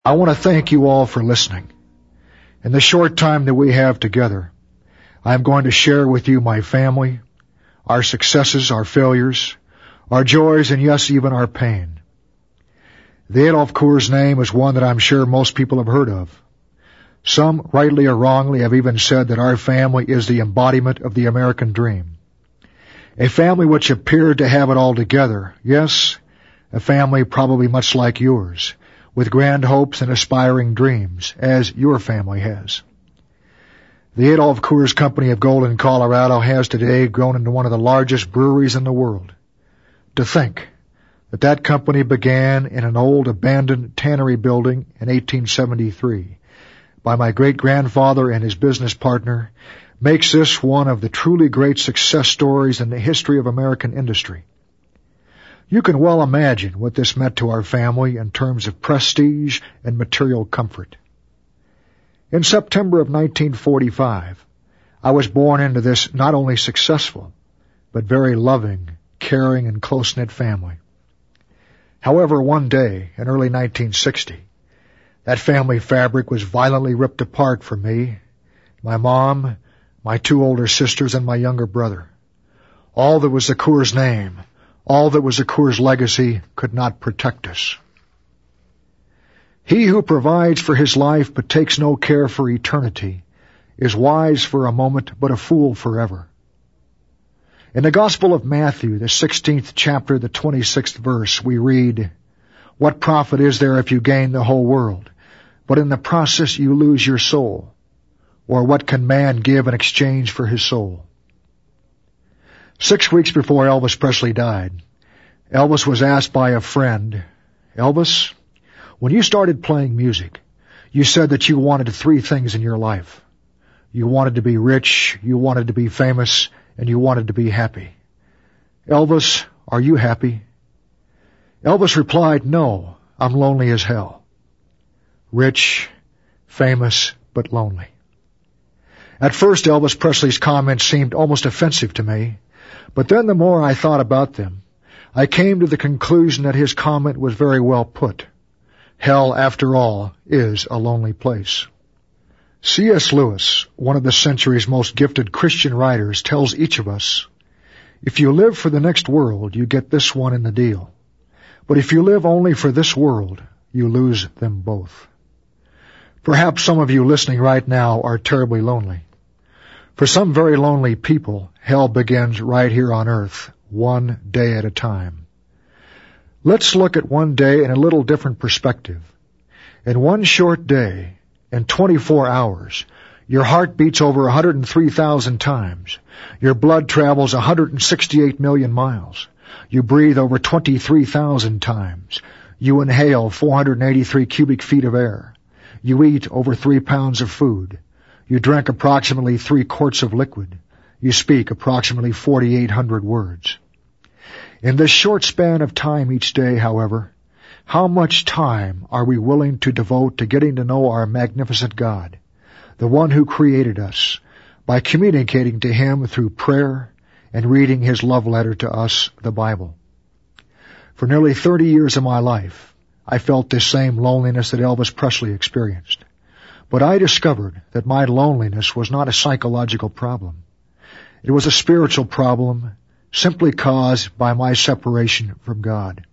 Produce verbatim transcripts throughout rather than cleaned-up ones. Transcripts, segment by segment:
I want to thank you all for listening. In the short time that we have together, I am going to share with you my family, our successes, our failures, our joys, and yes, even our pain. The Adolph Coors name is one that I'm sure most people have heard of. Some, rightly or wrongly, have even said that our family is the embodiment of the American dream. A family which appeared to have it all together. Yes, a family probably much like yours, with grand hopes and aspiring dreams, as your family has. The Adolph Coors Company of Golden, Colorado has today grown into one of the largest breweries in the world. To think that that company began in an old abandoned tannery building in eighteen seventy-three by my great-grandfather and his business partner makes this one of the truly great success stories in the history of American industry. You can well imagine what this meant to our family in terms of prestige and material comfort. In September of nineteen forty-five, I was born into this not only successful, but very loving, caring, and close-knit family. However, one day in early nineteen sixty, that family fabric was violently ripped apart for me, my mom, my two older sisters, and my younger brother. All that was the Coors name, all that was the Coors legacy, could not protect us. He who provides for his life but takes no care for eternity is wise for a moment but a fool forever. In the Gospel of Matthew, the sixteenth chapter, the twenty-sixth verse, we read, "What profit is there if you gain the whole world, but in the process you lose your soul? Or what can man give in exchange for his soul?" Six weeks before Elvis Presley died, Elvis was asked by a friend, "Elvis, when you started playing music, you said that you wanted three things in your life. You wanted to be rich, you wanted to be famous, and you wanted to be happy. Elvis, are you happy?" Elvis replied, "No, I'm lonely as hell." Rich, famous, but lonely. At first, Elvis Presley's comments seemed almost offensive to me, but then the more I thought about them, I came to the conclusion that his comment was very well put. Hell, after all, is a lonely place. C S Lewis, one of the century's most gifted Christian writers, tells each of us, if you live for the next world, you get this one in the deal. But if you live only for this world, you lose them both. Perhaps some of you listening right now are terribly lonely. For some very lonely people, hell begins right here on earth, one day at a time. Let's look at one day in a little different perspective. In one short day, in twenty-four hours, your heart beats over one hundred three thousand times. Your blood travels one hundred sixty-eight million miles. You breathe over twenty-three thousand times. You inhale four hundred eighty-three cubic feet of air. You eat over three pounds of food. You drink approximately three quarts of liquid. You speak approximately forty-eight hundred words. In this short span of time each day, however, how much time are we willing to devote to getting to know our magnificent God, the one who created us, by communicating to Him through prayer and reading His love letter to us, the Bible? For nearly thirty years of my life, I felt this same loneliness that Elvis Presley experienced. But I discovered that my loneliness was not a psychological problem. It was a spiritual problem simply caused by my separation from God.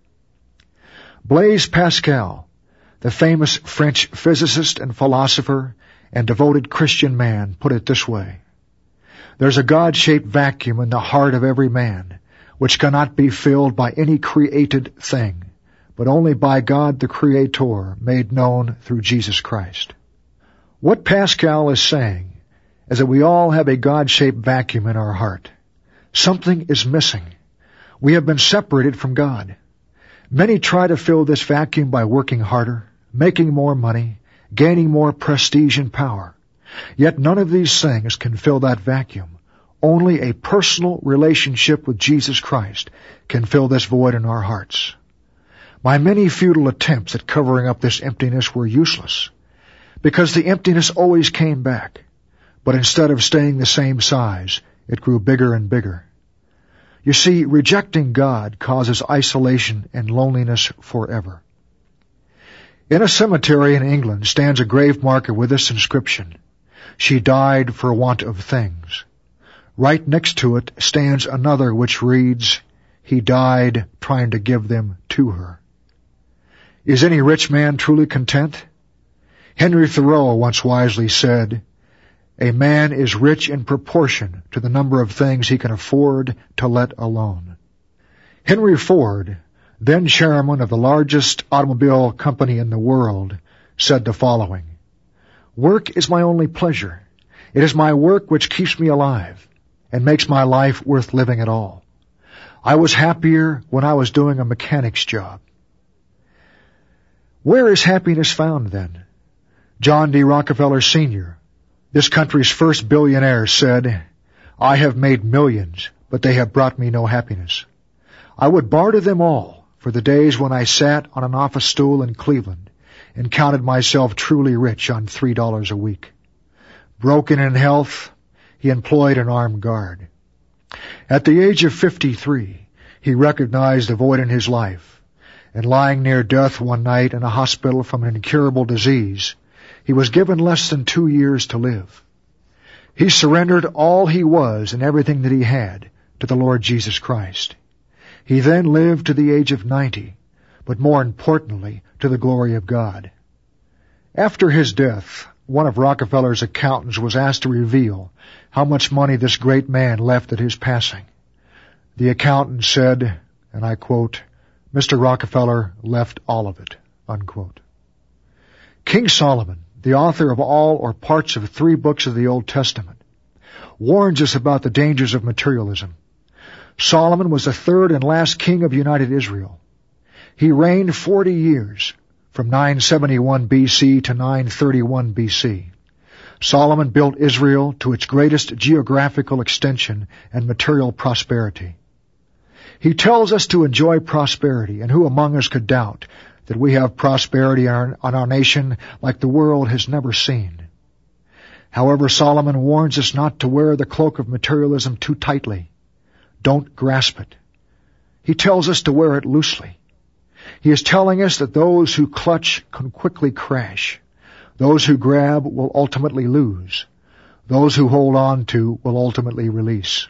Blaise Pascal, the famous French physicist and philosopher and devoted Christian man, put it this way: there's a God-shaped vacuum in the heart of every man, which cannot be filled by any created thing, but only by God the Creator, made known through Jesus Christ. What Pascal is saying is that we all have a God-shaped vacuum in our heart. Something is missing. We have been separated from God. Many try to fill this vacuum by working harder, making more money, gaining more prestige and power. Yet none of these things can fill that vacuum. Only a personal relationship with Jesus Christ can fill this void in our hearts. My many futile attempts at covering up this emptiness were useless, because the emptiness always came back. But instead of staying the same size, it grew bigger and bigger. You see, rejecting God causes isolation and loneliness forever. In a cemetery in England stands a grave marker with this inscription, "She died for want of things." Right next to it stands another which reads, "He died trying to give them to her." Is any rich man truly content? Henry Thoreau once wisely said, "A man is rich in proportion to the number of things he can afford to let alone." Henry Ford, then chairman of the largest automobile company in the world, said the following, "Work is my only pleasure. It is my work which keeps me alive and makes my life worth living at all. I was happier when I was doing a mechanic's job." Where is happiness found then? John D. Rockefeller Senior, this country's first billionaire, said, "I have made millions, but they have brought me no happiness. I would barter them all for the days when I sat on an office stool in Cleveland and counted myself truly rich on three dollars a week." Broken in health, he employed an armed guard. At the age of fifty-three, he recognized the void in his life, and lying near death one night in a hospital from an incurable disease, he was given less than two years to live. He surrendered all he was and everything that he had to the Lord Jesus Christ. He then lived to the age of ninety, but more importantly, to the glory of God. After his death, one of Rockefeller's accountants was asked to reveal how much money this great man left at his passing. The accountant said, and I quote, "Mister Rockefeller left all of it," unquote. King Solomon, the author of all or parts of three books of the Old Testament, warns us about the dangers of materialism. Solomon was the third and last king of United Israel. He reigned forty years, from nine seventy-one B C to nine thirty-one B C. Solomon built Israel to its greatest geographical extension and material prosperity. He tells us to enjoy prosperity, and who among us could doubt that we have prosperity on our, on our nation like the world has never seen? However, Solomon warns us not to wear the cloak of materialism too tightly. Don't grasp it. He tells us to wear it loosely. He is telling us that those who clutch can quickly crash. Those who grab will ultimately lose. Those who hold on to will ultimately release.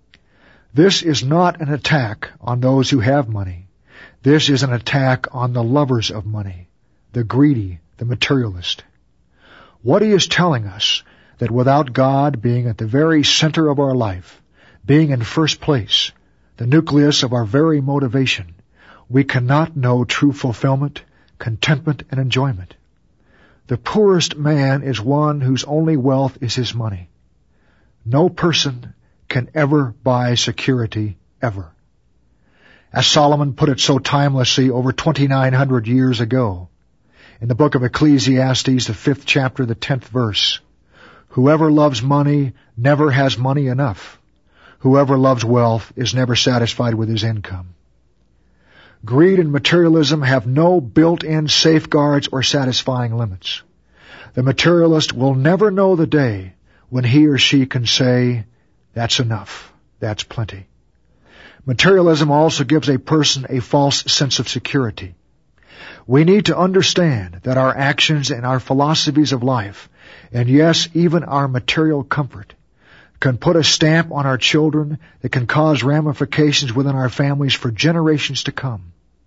This is not an attack on those who have money. This is an attack on the lovers of money, the greedy, the materialist. What he is telling us, that without God being at the very center of our life, being in first place, the nucleus of our very motivation, we cannot know true fulfillment, contentment, and enjoyment. The poorest man is one whose only wealth is his money. No person can ever buy security, ever. As Solomon put it so timelessly over twenty-nine hundred years ago, in the book of Ecclesiastes, the fifth chapter, the tenth verse, "Whoever loves money never has money enough. Whoever loves wealth is never satisfied with his income." Greed and materialism have no built-in safeguards or satisfying limits. The materialist will never know the day when he or she can say, "That's enough. That's plenty." Materialism also gives a person a false sense of security. We need to understand that our actions and our philosophies of life, and yes, even our material comfort, can put a stamp on our children that can cause ramifications within our families for generations to come.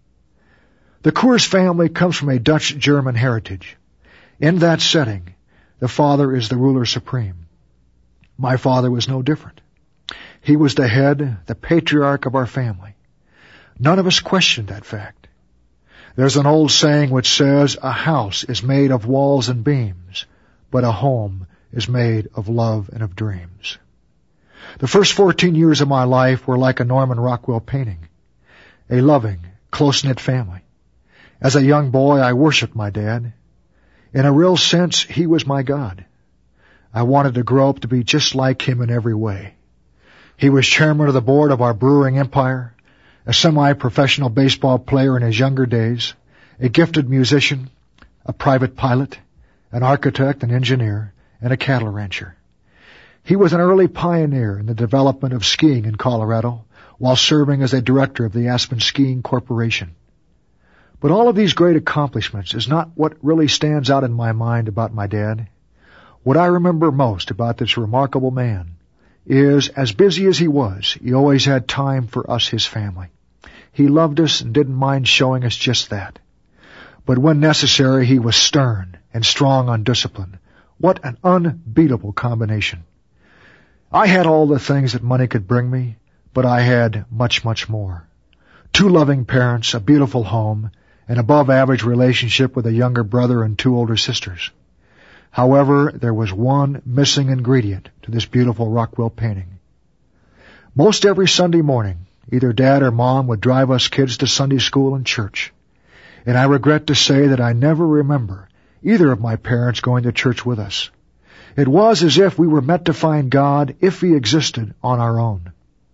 The Coors family comes from a Dutch-German heritage. In that setting, the father is the ruler supreme. My father was no different. He was the head, the patriarch of our family. None of us questioned that fact. There's an old saying which says, "A house is made of walls and beams, but a home is made of love and of dreams." The first fourteen years of my life were like a Norman Rockwell painting. A loving, close-knit family. As a young boy, I worshiped my dad. In a real sense, he was my God. I wanted to grow up to be just like him in every way. He was chairman of the board of our brewing empire, a semi-professional baseball player in his younger days, a gifted musician, a private pilot, an architect, an engineer, and a cattle rancher. He was an early pioneer in the development of skiing in Colorado while serving as a director of the Aspen Skiing Corporation. But all of these great accomplishments is not what really stands out in my mind about my dad. What I remember most about this remarkable man is, as busy as he was, he always had time for us, his family. He loved us and didn't mind showing us just that. But when necessary, he was stern and strong on discipline. What an unbeatable combination. I had all the things that money could bring me, but I had much, much more. Two loving parents, a beautiful home, an above-average relationship with a younger brother and two older sisters. However, there was one missing ingredient to this beautiful Rockwell painting. Most every Sunday morning, either Dad or Mom would drive us kids to Sunday school and church. And I regret to say that I never remember either of my parents going to church with us. It was as if we were meant to find God, if He existed, on our own.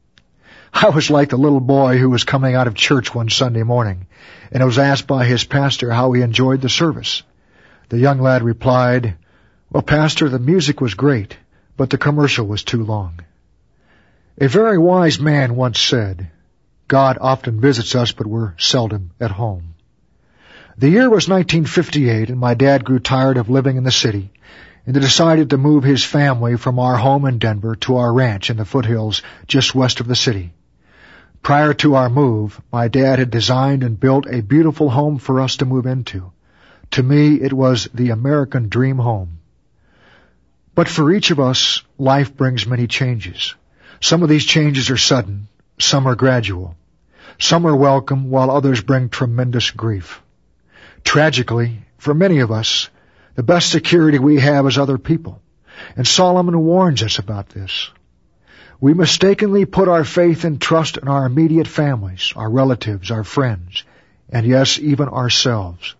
I was like the little boy who was coming out of church one Sunday morning and was asked by his pastor how he enjoyed the service. The young lad replied, "Well, Pastor, the music was great, but the commercial was too long." A very wise man once said, "God often visits us, but we're seldom at home." The year was nineteen fifty-eight, and my dad grew tired of living in the city and decided to move his family from our home in Denver to our ranch in the foothills just west of the city. Prior to our move, my dad had designed and built a beautiful home for us to move into. To me, it was the American dream home. But for each of us, life brings many changes. Some of these changes are sudden, some are gradual. Some are welcome, while others bring tremendous grief. Tragically, for many of us, the best security we have is other people, and Solomon warns us about this. We mistakenly put our faith and trust in our immediate families, our relatives, our friends, and yes, even ourselves.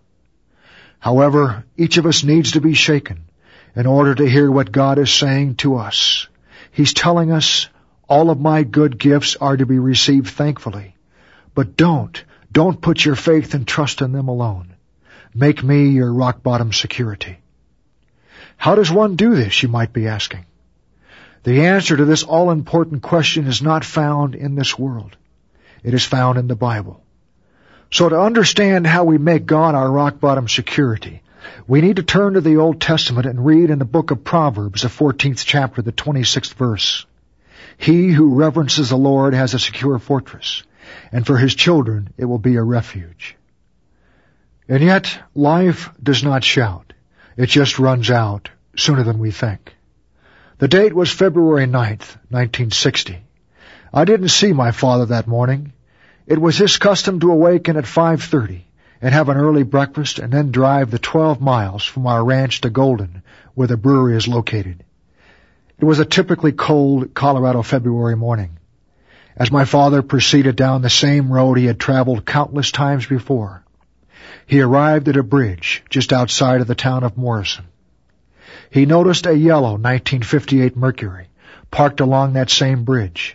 However, each of us needs to be shaken in order to hear what God is saying to us. He's telling us, all of my good gifts are to be received thankfully. But don't, don't put your faith and trust in them alone. Make me your rock-bottom security. How does one do this, you might be asking? The answer to this all-important question is not found in this world. It is found in the Bible. So to understand how we make God our rock-bottom security, we need to turn to the Old Testament and read in the book of Proverbs, the fourteenth chapter, the twenty-sixth verse. He who reverences the Lord has a secure fortress, and for his children it will be a refuge. And yet, life does not shout. It just runs out sooner than we think. The date was February ninth, nineteen sixty. I didn't see my father that morning. It was his custom to awaken at five thirty and have an early breakfast and then drive the twelve miles from our ranch to Golden, where the brewery is located. It was a typically cold Colorado February morning. As my father proceeded down the same road he had traveled countless times before, he arrived at a bridge just outside of the town of Morrison. He noticed a yellow nineteen fifty-eight Mercury parked along that same bridge.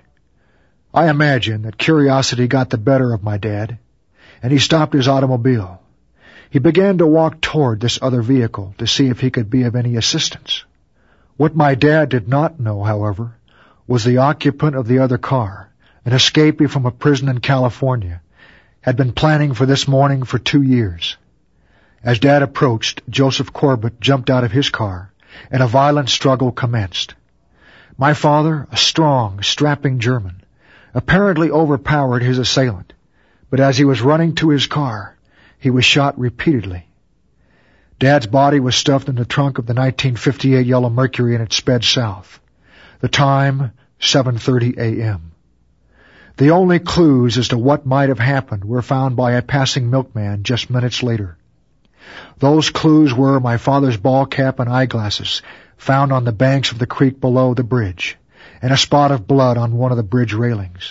I imagine that curiosity got the better of my dad, and he stopped his automobile. He began to walk toward this other vehicle to see if he could be of any assistance. What my dad did not know, however, was the occupant of the other car, an escapee from a prison in California, had been planning for this morning for two years. As Dad approached, Joseph Corbett jumped out of his car, and a violent struggle commenced. My father, a strong, strapping German, apparently overpowered his assailant, but as he was running to his car, he was shot repeatedly. Dad's body was stuffed in the trunk of the nineteen fifty-eight Yellow Mercury and it sped south. The time, seven thirty a.m. The only clues as to what might have happened were found by a passing milkman just minutes later. Those clues were my father's ball cap and eyeglasses found on the banks of the creek below the bridge, and a spot of blood on one of the bridge railings.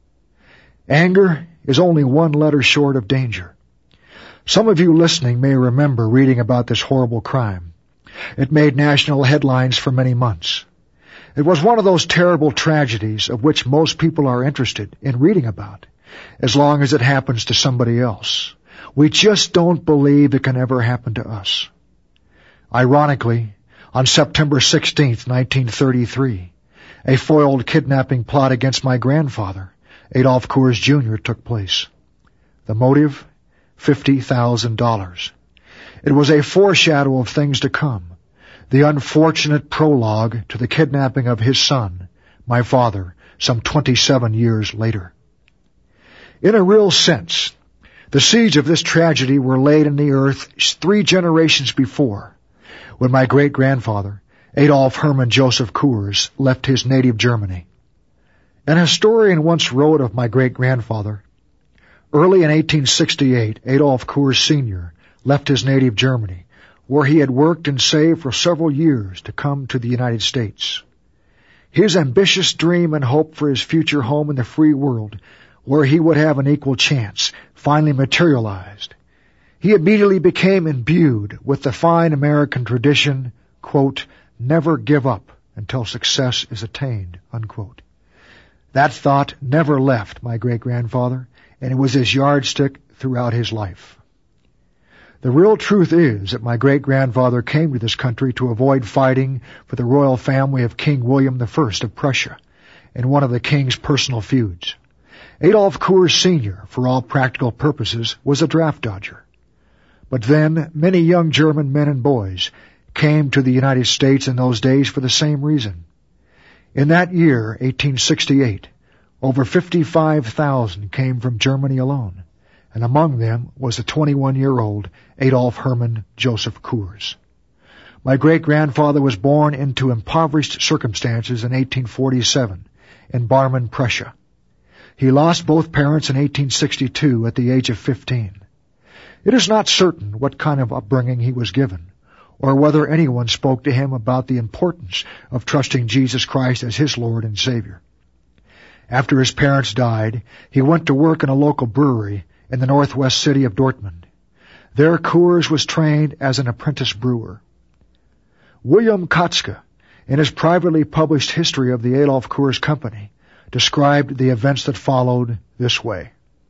Anger is only one letter short of danger. Some of you listening may remember reading about this horrible crime. It made national headlines for many months. It was one of those terrible tragedies of which most people are interested in reading about, as long as it happens to somebody else. We just don't believe it can ever happen to us. Ironically, on September sixteenth, nineteen thirty-three, a foiled kidnapping plot against my grandfather, Adolph Coors Junior, took place. The motive? fifty thousand dollars. It was a foreshadow of things to come, the unfortunate prologue to the kidnapping of his son, my father, some twenty-seven years later. In a real sense, the seeds of this tragedy were laid in the earth three generations before, when my great-grandfather, Adolf Hermann Joseph Coors, left his native Germany. An historian once wrote of my great-grandfather, early in eighteen sixty-eight, Adolf Coors Senior left his native Germany, where he had worked and saved for several years to come to the United States. His ambitious dream and hope for his future home in the free world, where he would have an equal chance, finally materialized. He immediately became imbued with the fine American tradition, quote, never give up until success is attained, unquote. That thought never left my great-grandfather, and it was his yardstick throughout his life. The real truth is that my great-grandfather came to this country to avoid fighting for the royal family of King William the First of Prussia in one of the king's personal feuds. Adolf Coors Senior, for all practical purposes, was a draft dodger. But then, many young German men and boys came to the United States in those days for the same reason. In that year, eighteen sixty-eight, over fifty-five thousand came from Germany alone, and among them was the twenty-one-year-old Adolf Hermann Joseph Coors. My great-grandfather was born into impoverished circumstances in eighteen forty-seven in Barmen, Prussia. He lost both parents in eighteen sixty-two at the age of fifteen. It is not certain what kind of upbringing he was given, or whether anyone spoke to him about the importance of trusting Jesus Christ as his Lord and Savior. After his parents died, he went to work in a local brewery in the northwest city of Dortmund. There Coors was trained as an apprentice brewer. William Kotzke, in his privately published history of the Adolf Coors Company, described the events that followed this way.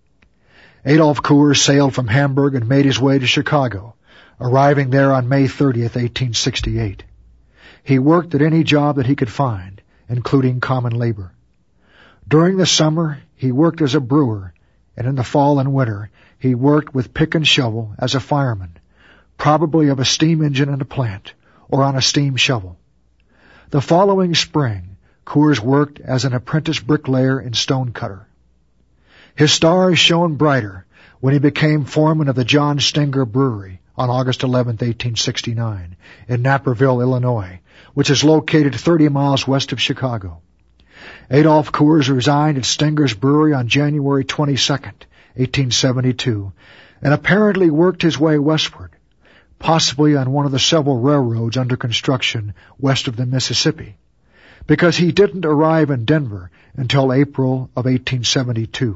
Adolf Coors sailed from Hamburg and made his way to Chicago, arriving there on May thirtieth, eighteen sixty-eight. He worked at any job that he could find, including common labor. During the summer, he worked as a brewer, and in the fall and winter, he worked with pick and shovel as a fireman, probably of a steam engine in a plant, or on a steam shovel. The following spring, Coors worked as an apprentice bricklayer and stonecutter. His stars shone brighter when he became foreman of the John Stenger Brewery on August eleventh, eighteen sixty-nine, in Naperville, Illinois, which is located thirty miles west of Chicago. Adolf Coors resigned at Stenger's Brewery on January twenty-second, eighteen seventy-two, and apparently worked his way westward, possibly on one of the several railroads under construction west of the Mississippi, because he didn't arrive in Denver until April of eighteen seventy-two.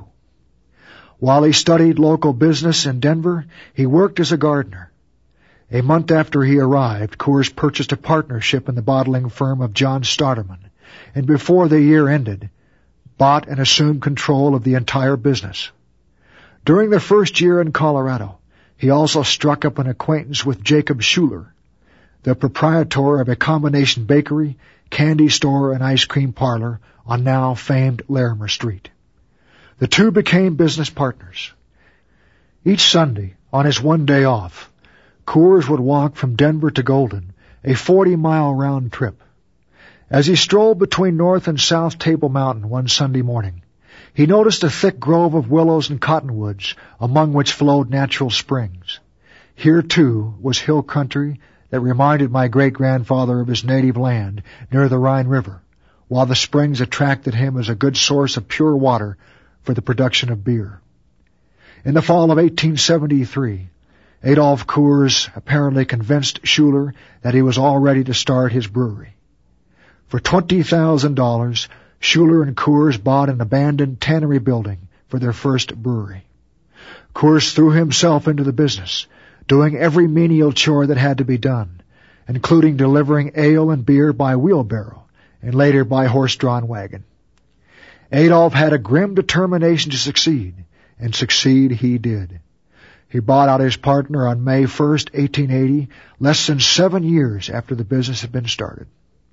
While he studied local business in Denver, he worked as a gardener. A month after he arrived, Coors purchased a partnership in the bottling firm of John Starterman, and before the year ended, bought and assumed control of the entire business. During the first year in Colorado, he also struck up an acquaintance with Jacob Schuler, the proprietor of a combination bakery, candy store, and ice cream parlor on now famed Larimer Street. The two became business partners. Each Sunday, on his one day off, Coors would walk from Denver to Golden, a forty-mile round trip. As he strolled between North and South Table Mountain one Sunday morning, he noticed a thick grove of willows and cottonwoods, among which flowed natural springs. Here, too, was hill country that reminded my great-grandfather of his native land near the Rhine River, while the springs attracted him as a good source of pure water for the production of beer. In the fall of eighteen seventy-three, Adolf Coors apparently convinced Schuler that he was all ready to start his brewery. For twenty thousand dollars, Schuler and Coors bought an abandoned tannery building for their first brewery. Coors threw himself into the business, doing every menial chore that had to be done, including delivering ale and beer by wheelbarrow and later by horse-drawn wagon. Adolf had a grim determination to succeed, and succeed he did. He bought out his partner on May first, eighteen eighty, less than seven years after the business had been started.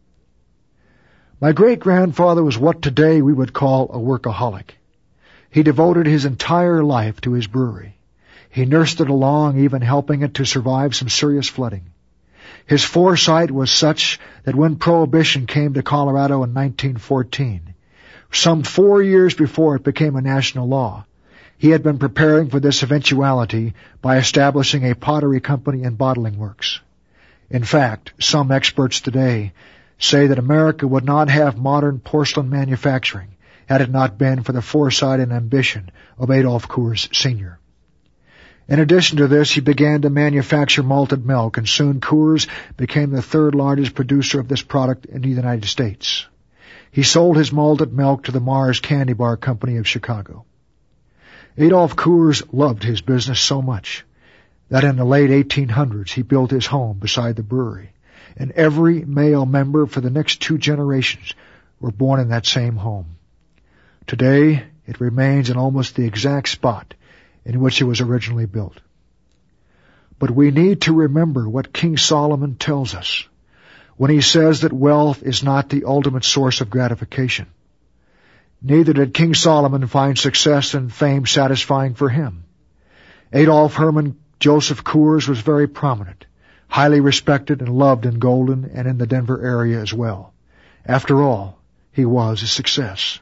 My great-grandfather was what today we would call a workaholic. He devoted his entire life to his brewery. He nursed it along, even helping it to survive some serious flooding. His foresight was such that when Prohibition came to Colorado in nineteen fourteen, some four years before it became a national law, he had been preparing for this eventuality by establishing a pottery company and bottling works. In fact, some experts today say that America would not have modern porcelain manufacturing had it not been for the foresight and ambition of Adolph Coors Senior In addition to this, he began to manufacture malted milk, and soon Coors became the third largest producer of this product in the United States. He sold his malted milk to the Mars Candy Bar Company of Chicago. Adolph Coors loved his business so much that in the late eighteen hundreds he built his home beside the brewery, and every male member for the next two generations were born in that same home. Today, it remains in almost the exact spot in which it was originally built. But we need to remember what King Solomon tells us when he says that wealth is not the ultimate source of gratification. Neither did King Solomon find success and fame satisfying for him. Adolph Herman Joseph Coors was very prominent, highly respected and loved in Golden and in the Denver area as well. After all, he was a success.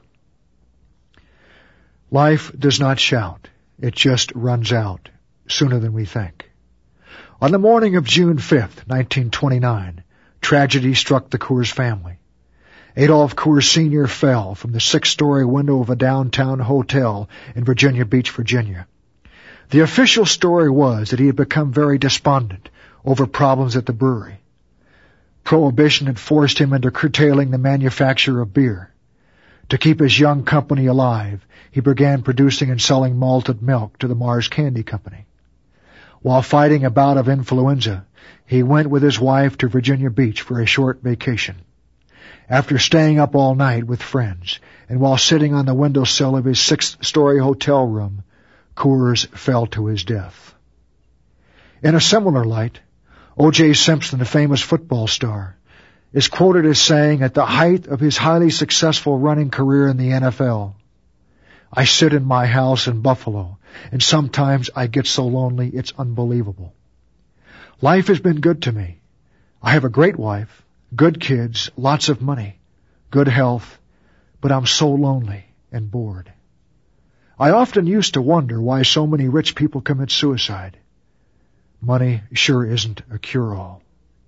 Life does not shout. It just runs out sooner than we think. On the morning of June fifth, nineteen twenty-nine, tragedy struck the Coors family. Adolph Coors Senior fell from the six-story window of a downtown hotel in Virginia Beach, Virginia. The official story was that he had become very despondent over problems at the brewery. Prohibition had forced him into curtailing the manufacture of beer. To keep his young company alive, he began producing and selling malted milk to the Mars Candy Company. While fighting a bout of influenza, he went with his wife to Virginia Beach for a short vacation. After staying up all night with friends, and while sitting on the windowsill of his sixth-story hotel room, Coors fell to his death. In a similar light, O J Simpson, the famous football star, is quoted as saying at the height of his highly successful running career in the N F L, "I sit in my house in Buffalo, and sometimes I get so lonely it's unbelievable. Life has been good to me. I have a great wife, good kids, lots of money, good health, but I'm so lonely and bored. I often used to wonder why so many rich people commit suicide. Money sure isn't a cure-all."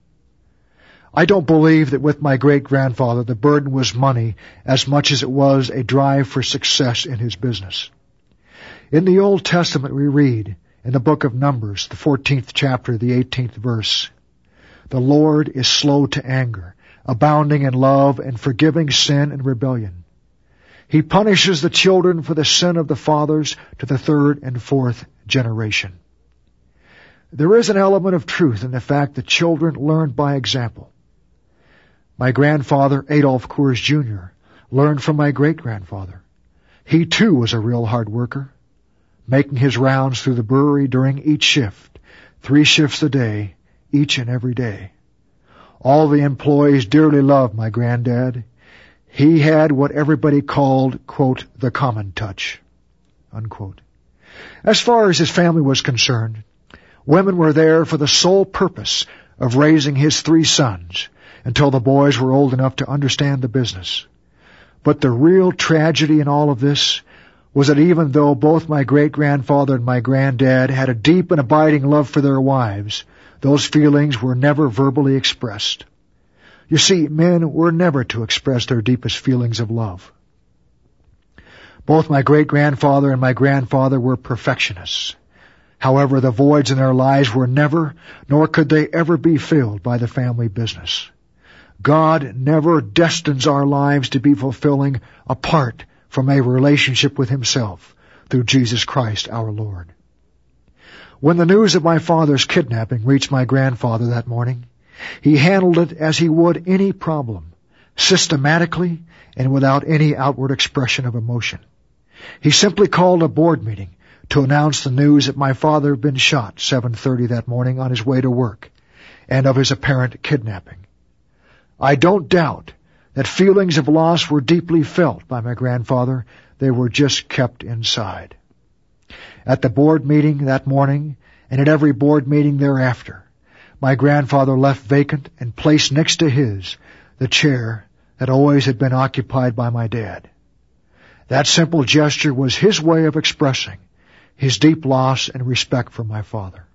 I don't believe that with my great-grandfather the burden was money as much as it was a drive for success in his business. In the Old Testament we read, in the book of Numbers, the fourteenth chapter, the eighteenth verse, "The Lord is slow to anger, abounding in love and forgiving sin and rebellion. He punishes the children for the sin of the fathers to the third and fourth generation." There is an element of truth in the fact that children learn by example. My grandfather, Adolph Coors Junior, learned from my great-grandfather. He too was a real hard worker, making his rounds through the brewery during each shift, three shifts a day, each and every day. All the employees dearly loved my granddad. He had what everybody called, quote, the common touch, unquote. As far as his family was concerned, women were there for the sole purpose of raising his three sons until the boys were old enough to understand the business. But the real tragedy in all of this was that even though both my great-grandfather and my granddad had a deep and abiding love for their wives, those feelings were never verbally expressed. You see, men were never to express their deepest feelings of love. Both my great-grandfather and my grandfather were perfectionists. However, the voids in their lives were never, nor could they ever be filled by the family business. God never destines our lives to be fulfilling apart from a relationship with Himself through Jesus Christ our Lord. When the news of my father's kidnapping reached my grandfather that morning, he handled it as he would any problem, systematically and without any outward expression of emotion. He simply called a board meeting to announce the news that my father had been shot seven thirty that morning on his way to work, and of his apparent kidnapping. I don't doubt that feelings of loss were deeply felt by my grandfather. They were just kept inside. At the board meeting that morning, and at every board meeting thereafter, my grandfather left vacant and placed next to his the chair that always had been occupied by my dad. That simple gesture was his way of expressing his deep loss and respect for my father.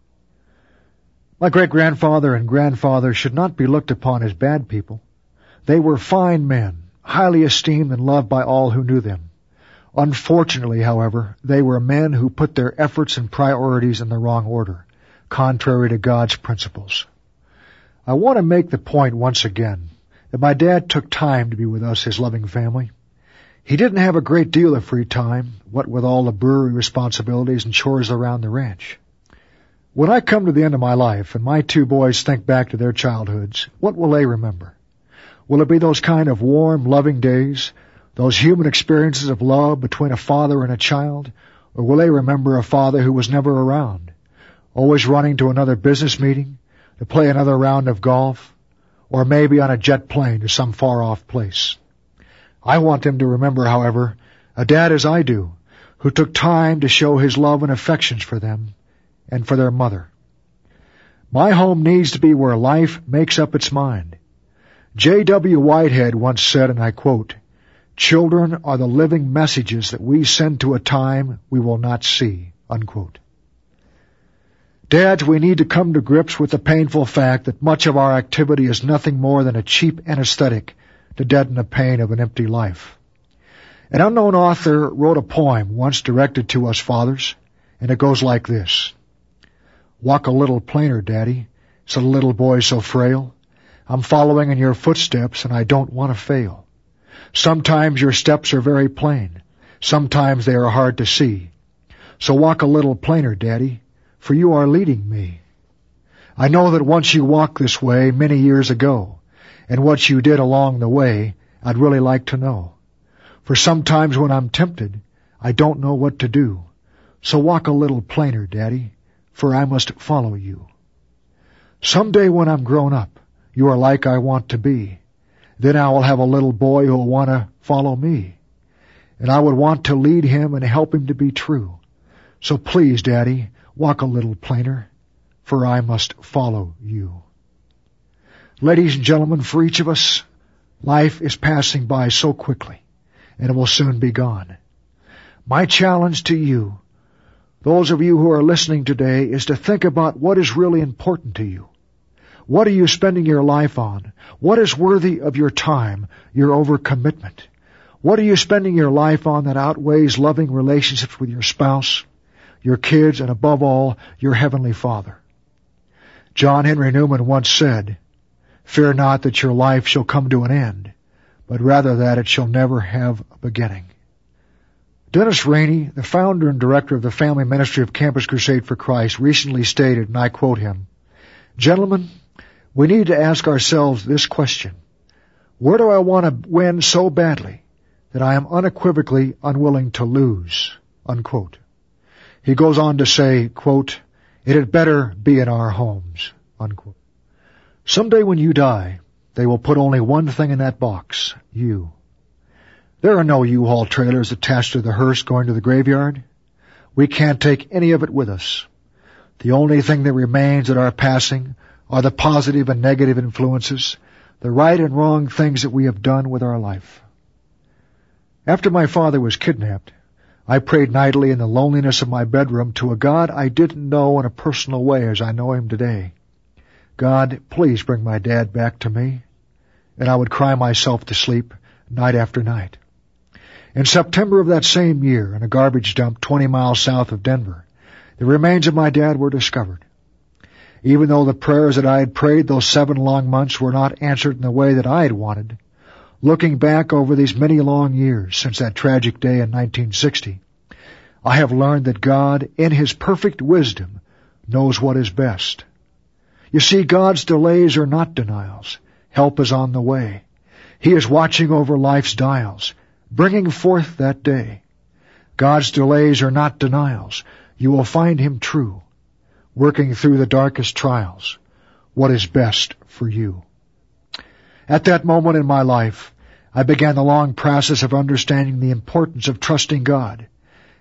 My great-grandfather and grandfather should not be looked upon as bad people. They were fine men, highly esteemed and loved by all who knew them. Unfortunately, however, they were men who put their efforts and priorities in the wrong order, contrary to God's principles. I want to make the point once again that my dad took time to be with us, his loving family. He didn't have a great deal of free time, what with all the brewery responsibilities and chores around the ranch. When I come to the end of my life and my two boys think back to their childhoods, what will they remember? Will it be those kind of warm, loving days, those human experiences of love between a father and a child? Or will they remember a father who was never around, always running to another business meeting, to play another round of golf, or maybe on a jet plane to some far-off place? I want them to remember, however, a dad as I do, who took time to show his love and affections for them and for their mother. My home needs to be where life makes up its mind. J W Whitehead once said, and I quote, "Children are the living messages that we send to a time we will not see," unquote. Dads, we need to come to grips with the painful fact that much of our activity is nothing more than a cheap anesthetic to deaden the pain of an empty life. An unknown author wrote a poem once directed to us fathers, and it goes like this. "Walk a little plainer, Daddy," said a little boy so frail. "I'm following in your footsteps, and I don't want to fail. Sometimes your steps are very plain. Sometimes they are hard to see. So walk a little plainer, Daddy, for you are leading me. I know that once you walked this way many years ago, and what you did along the way, I'd really like to know. For sometimes when I'm tempted, I don't know what to do. So walk a little plainer, Daddy, for I must follow you. Someday when I'm grown up, you are like I want to be. Then I will have a little boy who will want to follow me. And I would want to lead him and help him to be true. So please, Daddy, walk a little plainer, for I must follow you." Ladies and gentlemen, for each of us, life is passing by so quickly, and it will soon be gone. My challenge to you, those of you who are listening today, is to think about what is really important to you. What are you spending your life on? What is worthy of your time, your overcommitment? What are you spending your life on that outweighs loving relationships with your spouse, your kids, and above all, your Heavenly Father? John Henry Newman once said, "Fear not that your life shall come to an end, but rather that it shall never have a beginning." Dennis Rainey, the founder and director of the family ministry of Campus Crusade for Christ, recently stated, and I quote him, "Gentlemen, we need to ask ourselves this question. Where do I want to win so badly that I am unequivocally unwilling to lose?" Unquote. He goes on to say, quote, "It had better be in our homes." Unquote. Someday when you die, they will put only one thing in that box, you. There are no U-Haul trailers attached to the hearse going to the graveyard. We can't take any of it with us. The only thing that remains at our passing are the positive and negative influences, the right and wrong things that we have done with our life. After my father was kidnapped, I prayed nightly in the loneliness of my bedroom to a God I didn't know in a personal way as I know him today. "God, please bring my dad back to me." And I would cry myself to sleep night after night. In September of that same year, in a garbage dump twenty miles south of Denver, the remains of my dad were discovered. Even though the prayers that I had prayed those seven long months were not answered in the way that I had wanted, looking back over these many long years since that tragic day in nineteen sixty, I have learned that God, in His perfect wisdom, knows what is best. You see, God's delays are not denials. Help is on the way. He is watching over life's dials, bringing forth that day. God's delays are not denials. You will find Him true, working through the darkest trials, what is best for you. At that moment in my life, I began the long process of understanding the importance of trusting God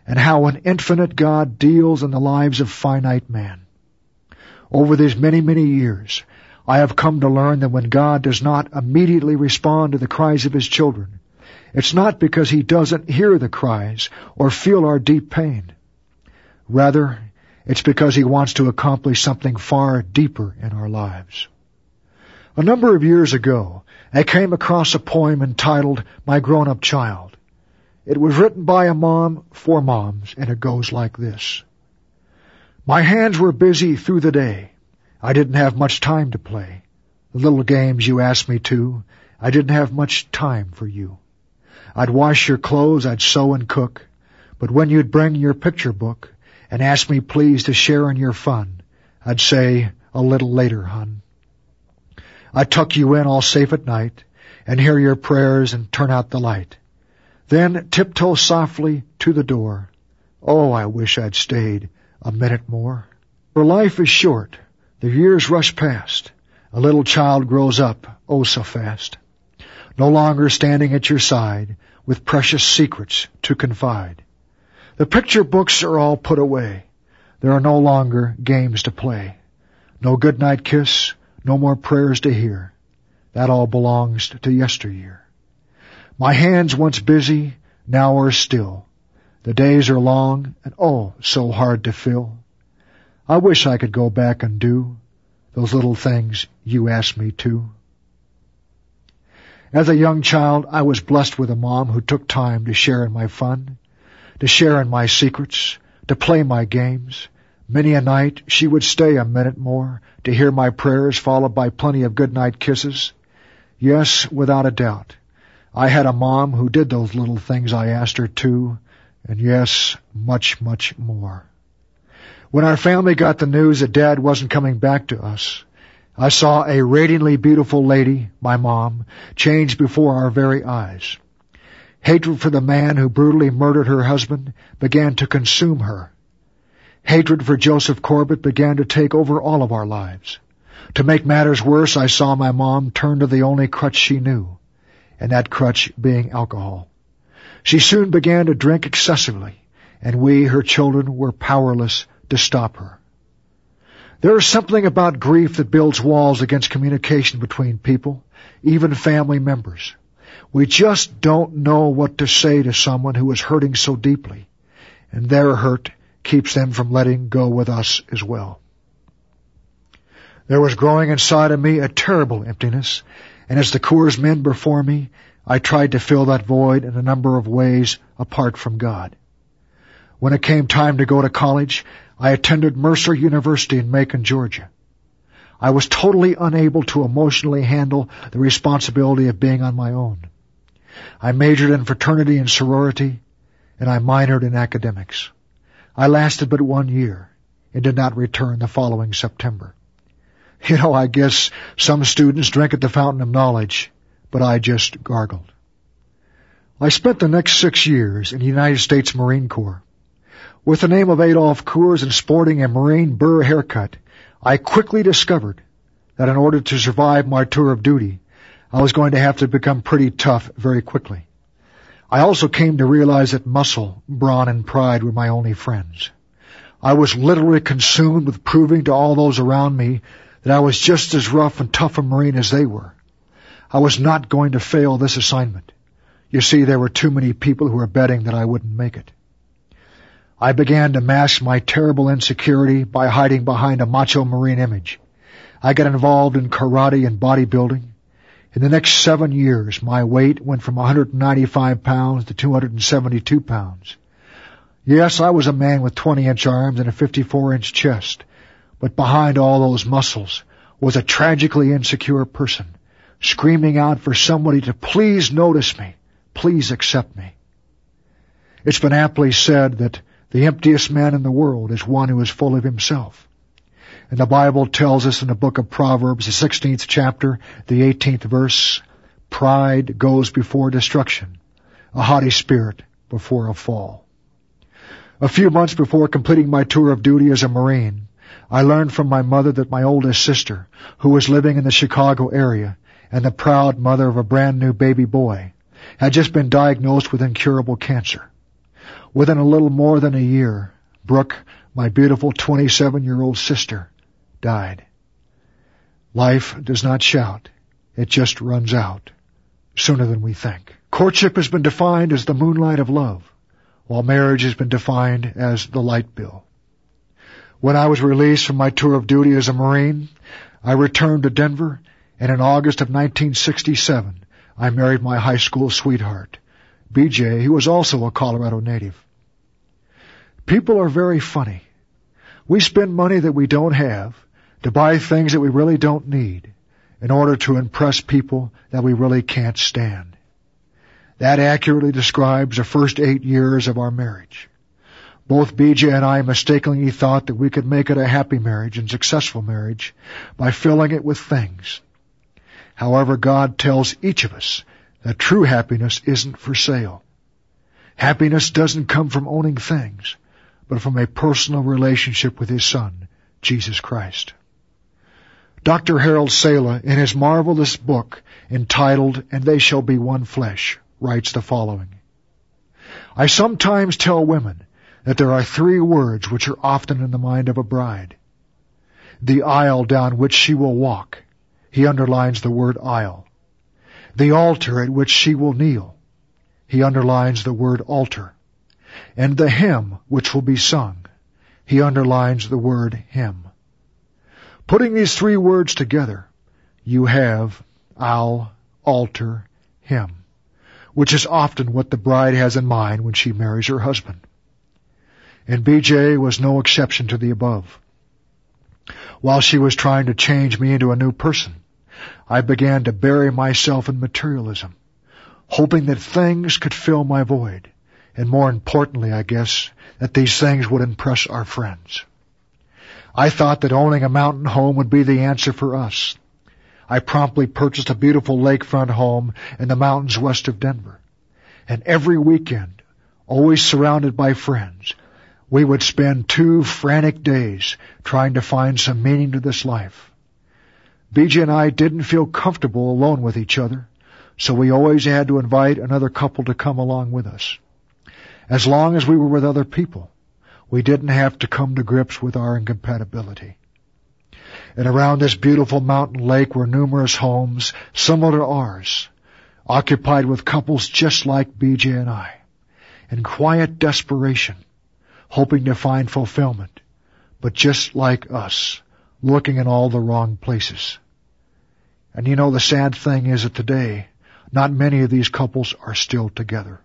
and how an infinite God deals in the lives of finite man. Over these many, many years, I have come to learn that when God does not immediately respond to the cries of His children, it's not because He doesn't hear the cries or feel our deep pain. Rather, it's because He wants to accomplish something far deeper in our lives. A number of years ago, I came across a poem entitled My Grown-Up Child. It was written by a mom for moms, and it goes like this. My hands were busy through the day. I didn't have much time to play. The little games you asked me to, I didn't have much time for you. I'd wash your clothes, I'd sew and cook, but when you'd bring your picture book and ask me please to share in your fun, I'd say, a little later, hun. I'd tuck you in all safe at night and hear your prayers and turn out the light. Then tiptoe softly to the door. Oh, I wish I'd stayed a minute more. For life is short. The years rush past. A little child grows up, oh so fast. No longer standing at your side with precious secrets to confide. The picture books are all put away. There are no longer games to play. No goodnight kiss, no more prayers to hear. That all belongs to yesteryear. My hands once busy, now are still. The days are long and oh, so hard to fill. I wish I could go back and do those little things you asked me to. As a young child, I was blessed with a mom who took time to share in my fun, to share in my secrets, to play my games. Many a night she would stay a minute more to hear my prayers followed by plenty of goodnight kisses. Yes, without a doubt. I had a mom who did those little things I asked her to, and yes, much, much more. When our family got the news that Dad wasn't coming back to us, I saw a radiantly beautiful lady, my mom, change before our very eyes. Hatred for the man who brutally murdered her husband began to consume her. Hatred for Joseph Corbett began to take over all of our lives. To make matters worse, I saw my mom turn to the only crutch she knew, and that crutch being alcohol. She soon began to drink excessively, and we, her children, were powerless to stop her. There is something about grief that builds walls against communication between people, even family members. We just don't know what to say to someone who is hurting so deeply, and their hurt keeps them from letting go with us as well. There was growing inside of me a terrible emptiness, and as the Coors men before me, I tried to fill that void in a number of ways apart from God. When it came time to go to college, I attended Mercer University in Macon, Georgia. I was totally unable to emotionally handle the responsibility of being on my own. I majored in fraternity and sorority, and I minored in academics. I lasted but one year and did not return the following September. You know, I guess some students drink at the fountain of knowledge, but I just gargled. I spent the next six years in the United States Marine Corps. With the name of Adolph Coors and sporting a Marine Burr haircut, I quickly discovered that in order to survive my tour of duty, I was going to have to become pretty tough very quickly. I also came to realize that muscle, brawn, and pride were my only friends. I was literally consumed with proving to all those around me that I was just as rough and tough a Marine as they were. I was not going to fail this assignment. You see, there were too many people who were betting that I wouldn't make it. I began to mask my terrible insecurity by hiding behind a macho Marine image. I got involved in karate and bodybuilding. In the next seven years, my weight went from one hundred ninety-five pounds to two hundred seventy-two pounds. Yes, I was a man with twenty-inch arms and a fifty-four inch chest, but behind all those muscles was a tragically insecure person, screaming out for somebody to please notice me, please accept me. It's been aptly said that the emptiest man in the world is one who is full of himself. And the Bible tells us in the book of Proverbs, the sixteenth chapter, the eighteenth verse, pride goes before destruction, a haughty spirit before a fall. A few months before completing my tour of duty as a Marine, I learned from my mother that my oldest sister, who was living in the Chicago area and the proud mother of a brand new baby boy, had just been diagnosed with incurable cancer. Within a little more than a year, Brooke, my beautiful twenty-seven-year-old sister, died. Life does not shout. It just runs out sooner than we think. Courtship has been defined as the moonlight of love, while marriage has been defined as the light bill. When I was released from my tour of duty as a Marine, I returned to Denver, and in August of nineteen sixty-seven, I married my high school sweetheart, B J, who was also a Colorado native. People are very funny. We spend money that we don't have to buy things that we really don't need in order to impress people that we really can't stand. That accurately describes the first eight years of our marriage. Both B J and I mistakenly thought that we could make it a happy marriage and successful marriage by filling it with things. However, God tells each of us that true happiness isn't for sale. Happiness doesn't come from owning things, but from a personal relationship with His Son, Jesus Christ. Doctor Harold Sala, in his marvelous book entitled And They Shall Be One Flesh, writes the following. I sometimes tell women that there are three words which are often in the mind of a bride. The aisle down which she will walk. He underlines the word aisle. The altar at which she will kneel. He underlines the word altar. And the hymn which will be sung. He underlines the word hymn. Putting these three words together, you have aisle, altar, hymn, which is often what the bride has in mind when she marries her husband. And B J was no exception to the above. While she was trying to change me into a new person, I began to bury myself in materialism, hoping that things could fill my void, and more importantly, I guess, that these things would impress our friends. I thought that owning a mountain home would be the answer for us. I promptly purchased a beautiful lakefront home in the mountains west of Denver. And every weekend, always surrounded by friends, we would spend two frantic days trying to find some meaning to this life. B J and I didn't feel comfortable alone with each other, so we always had to invite another couple to come along with us. As long as we were with other people, we didn't have to come to grips with our incompatibility. And around this beautiful mountain lake were numerous homes similar to ours, occupied with couples just like B J and I, in quiet desperation, hoping to find fulfillment, but just like us, looking in all the wrong places. And you know, the sad thing is that today, not many of these couples are still together.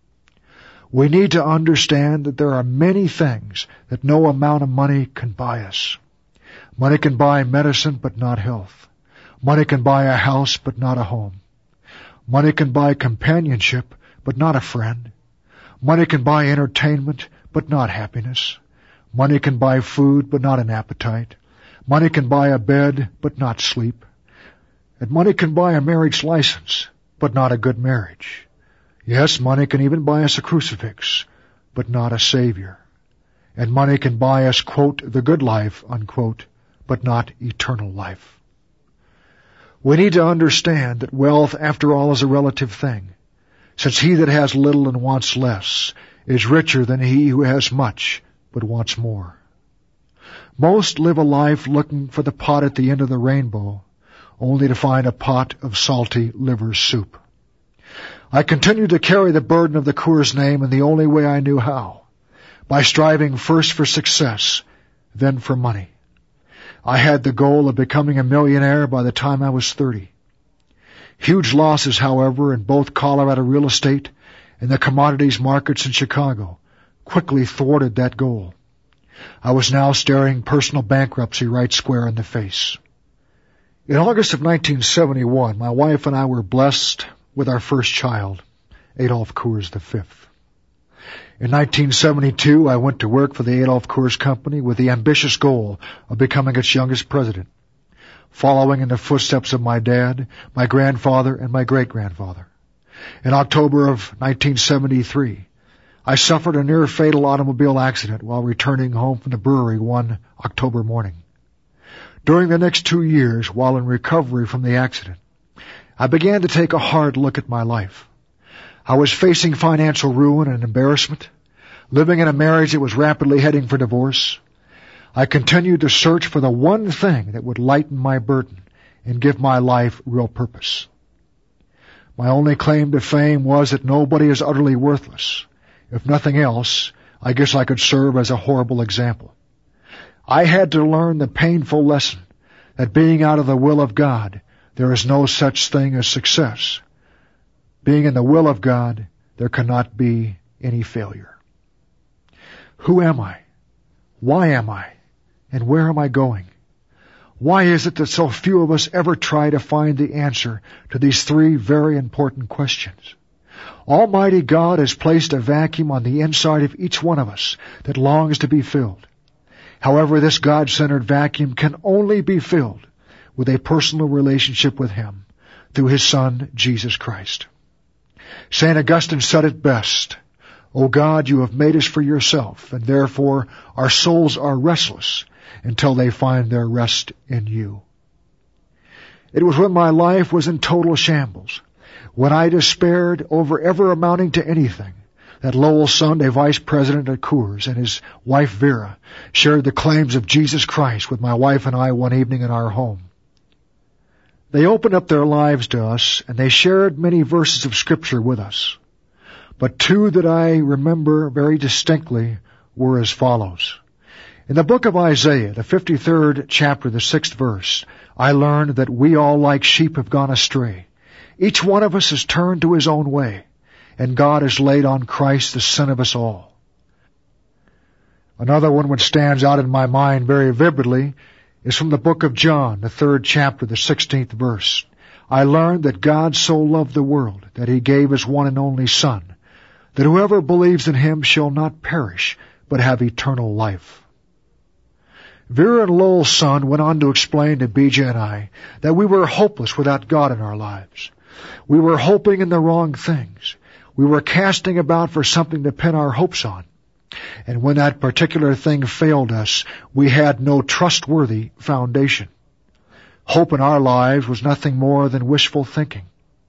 We need to understand that there are many things that no amount of money can buy us. Money can buy medicine, but not health. Money can buy a house, but not a home. Money can buy companionship, but not a friend. Money can buy entertainment, but not happiness. Money can buy food, but not an appetite. Money can buy a bed, but not sleep. And money can buy a marriage license, but not a good marriage. Yes, money can even buy us a crucifix, but not a Savior. And money can buy us, quote, the good life, unquote, but not eternal life. We need to understand that wealth, after all, is a relative thing, since he that has little and wants less is richer than he who has much but wants more. Most live a life looking for the pot at the end of the rainbow, only to find a pot of salty liver soup. I continued to carry the burden of the Coors name in the only way I knew how, by striving first for success, then for money. I had the goal of becoming a millionaire by the time I was thirty. Huge losses, however, in both Colorado real estate and the commodities markets in Chicago quickly thwarted that goal. I was now staring personal bankruptcy right square in the face. In August of nineteen seventy-one, my wife and I were blessed with our first child, Adolph Coors the fifth. In nineteen seventy-two, I went to work for the Adolph Coors Company with the ambitious goal of becoming its youngest president, following in the footsteps of my dad, my grandfather, and my great-grandfather. In October of nineteen seventy-three, I suffered a near-fatal automobile accident while returning home from the brewery one October morning. During the next two years, while in recovery from the accident, I began to take a hard look at my life. I was facing financial ruin and embarrassment. living in a marriage that was rapidly heading for divorce. I continued to search for the one thing that would lighten my burden and give my life real purpose. My only claim to fame was that nobody is utterly worthless. If nothing else, I guess I could serve as a horrible example. I had to learn the painful lesson that being out of the will of God, there is no such thing as success. Being in the will of God, there cannot be any failure. Who am I? Why am I? And where am I going? Why is it that so few of us ever try to find the answer to these three very important questions? Almighty God has placed a vacuum on the inside of each one of us that longs to be filled. However, this God-centered vacuum can only be filled with a personal relationship with Him through His Son, Jesus Christ. Saint Augustine said it best, "O God, you have made us for yourself, and therefore our souls are restless until they find their rest in you." It was when my life was in total shambles, when I despaired over ever amounting to anything, that Lowell Sund, a vice president at Coors, and his wife Vera shared the claims of Jesus Christ with my wife and I one evening in our home. They opened up their lives to us, and they shared many verses of Scripture with us. But two that I remember very distinctly were as follows. In the book of Isaiah, the fifty-third chapter, the sixth verse, I learned that we all like sheep have gone astray. Each one of us has turned to his own way, and God has laid on Christ the sin of us all. Another one which stands out in my mind very vividly is from the book of John, the third chapter, the sixteenth verse. I learned that God so loved the world that He gave His one and only Son, that whoever believes in Him shall not perish, but have eternal life. Vera and Lowell's son went on to explain to B J and I that we were hopeless without God in our lives. We were hoping in the wrong things. We were casting about for something to pin our hopes on. And when that particular thing failed us, we had no trustworthy foundation. Hope in our lives was nothing more than wishful thinking.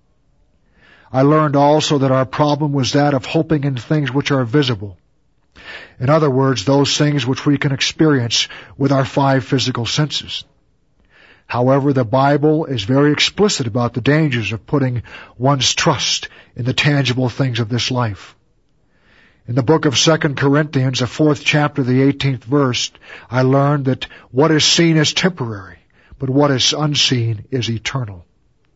I learned also that our problem was that of hoping in things which are visible. In other words, those things which we can experience with our five physical senses. However, the Bible is very explicit about the dangers of putting one's trust in the tangible things of this life. In the book of Second Corinthians, the fourth chapter, the eighteenth verse, I learned that what is seen is temporary, but what is unseen is eternal.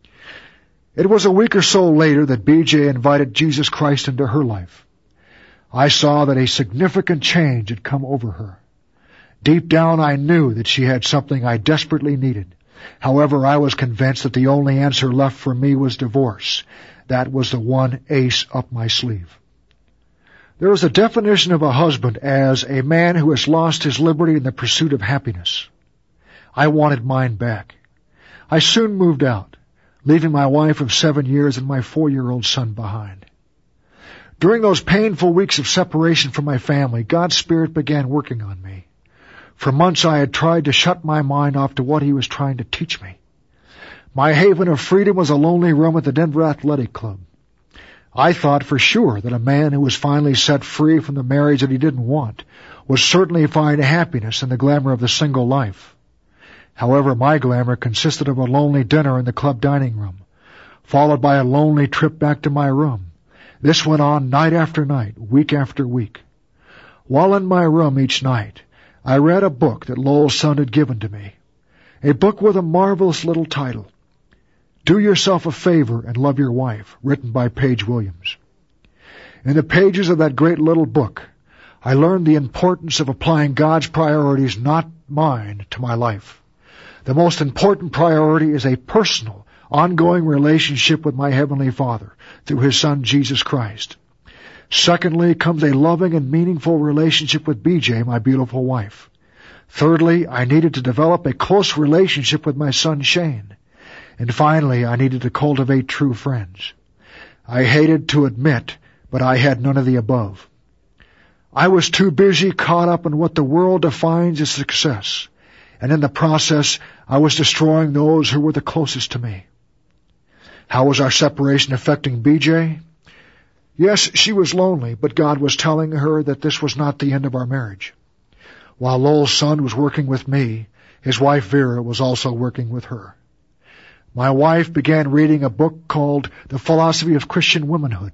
It was a week or so later that B J invited Jesus Christ into her life. I saw that a significant change had come over her. Deep down I knew that she had something I desperately needed. However, I was convinced that the only answer left for me was divorce. That was the one ace up my sleeve. There is a definition of a husband as a man who has lost his liberty in the pursuit of happiness. I wanted mine back. I soon moved out, leaving my wife of seven years and my four-year-old son behind. During those painful weeks of separation from my family, God's Spirit began working on me. For months I had tried to shut my mind off to what He was trying to teach me. My haven of freedom was a lonely room at the Denver Athletic Club. I thought for sure that a man who was finally set free from the marriage that he didn't want would certainly find happiness in the glamour of the single life. However, my glamour consisted of a lonely dinner in the club dining room, followed by a lonely trip back to my room. This went on night after night, week after week. While in my room each night, I read a book that Lowell's son had given to me, a book with a marvelous little title, Do Yourself a Favor and Love Your Wife, written by Paige Williams. In the pages of that great little book, I learned the importance of applying God's priorities, not mine, to my life. The most important priority is a personal, ongoing relationship with my Heavenly Father through His Son, Jesus Christ. Secondly, comes a loving and meaningful relationship with B J, my beautiful wife. Thirdly, I needed to develop a close relationship with my son Shane. And finally, I needed to cultivate true friends. I hated to admit, but I had none of the above. I was too busy caught up in what the world defines as success, and in the process, I was destroying those who were the closest to me. How was our separation affecting B J? Yes, she was lonely, but God was telling her that this was not the end of our marriage. While Lowell's son was working with me, his wife Vera was also working with her. My wife began reading a book called The Philosophy of Christian Womanhood.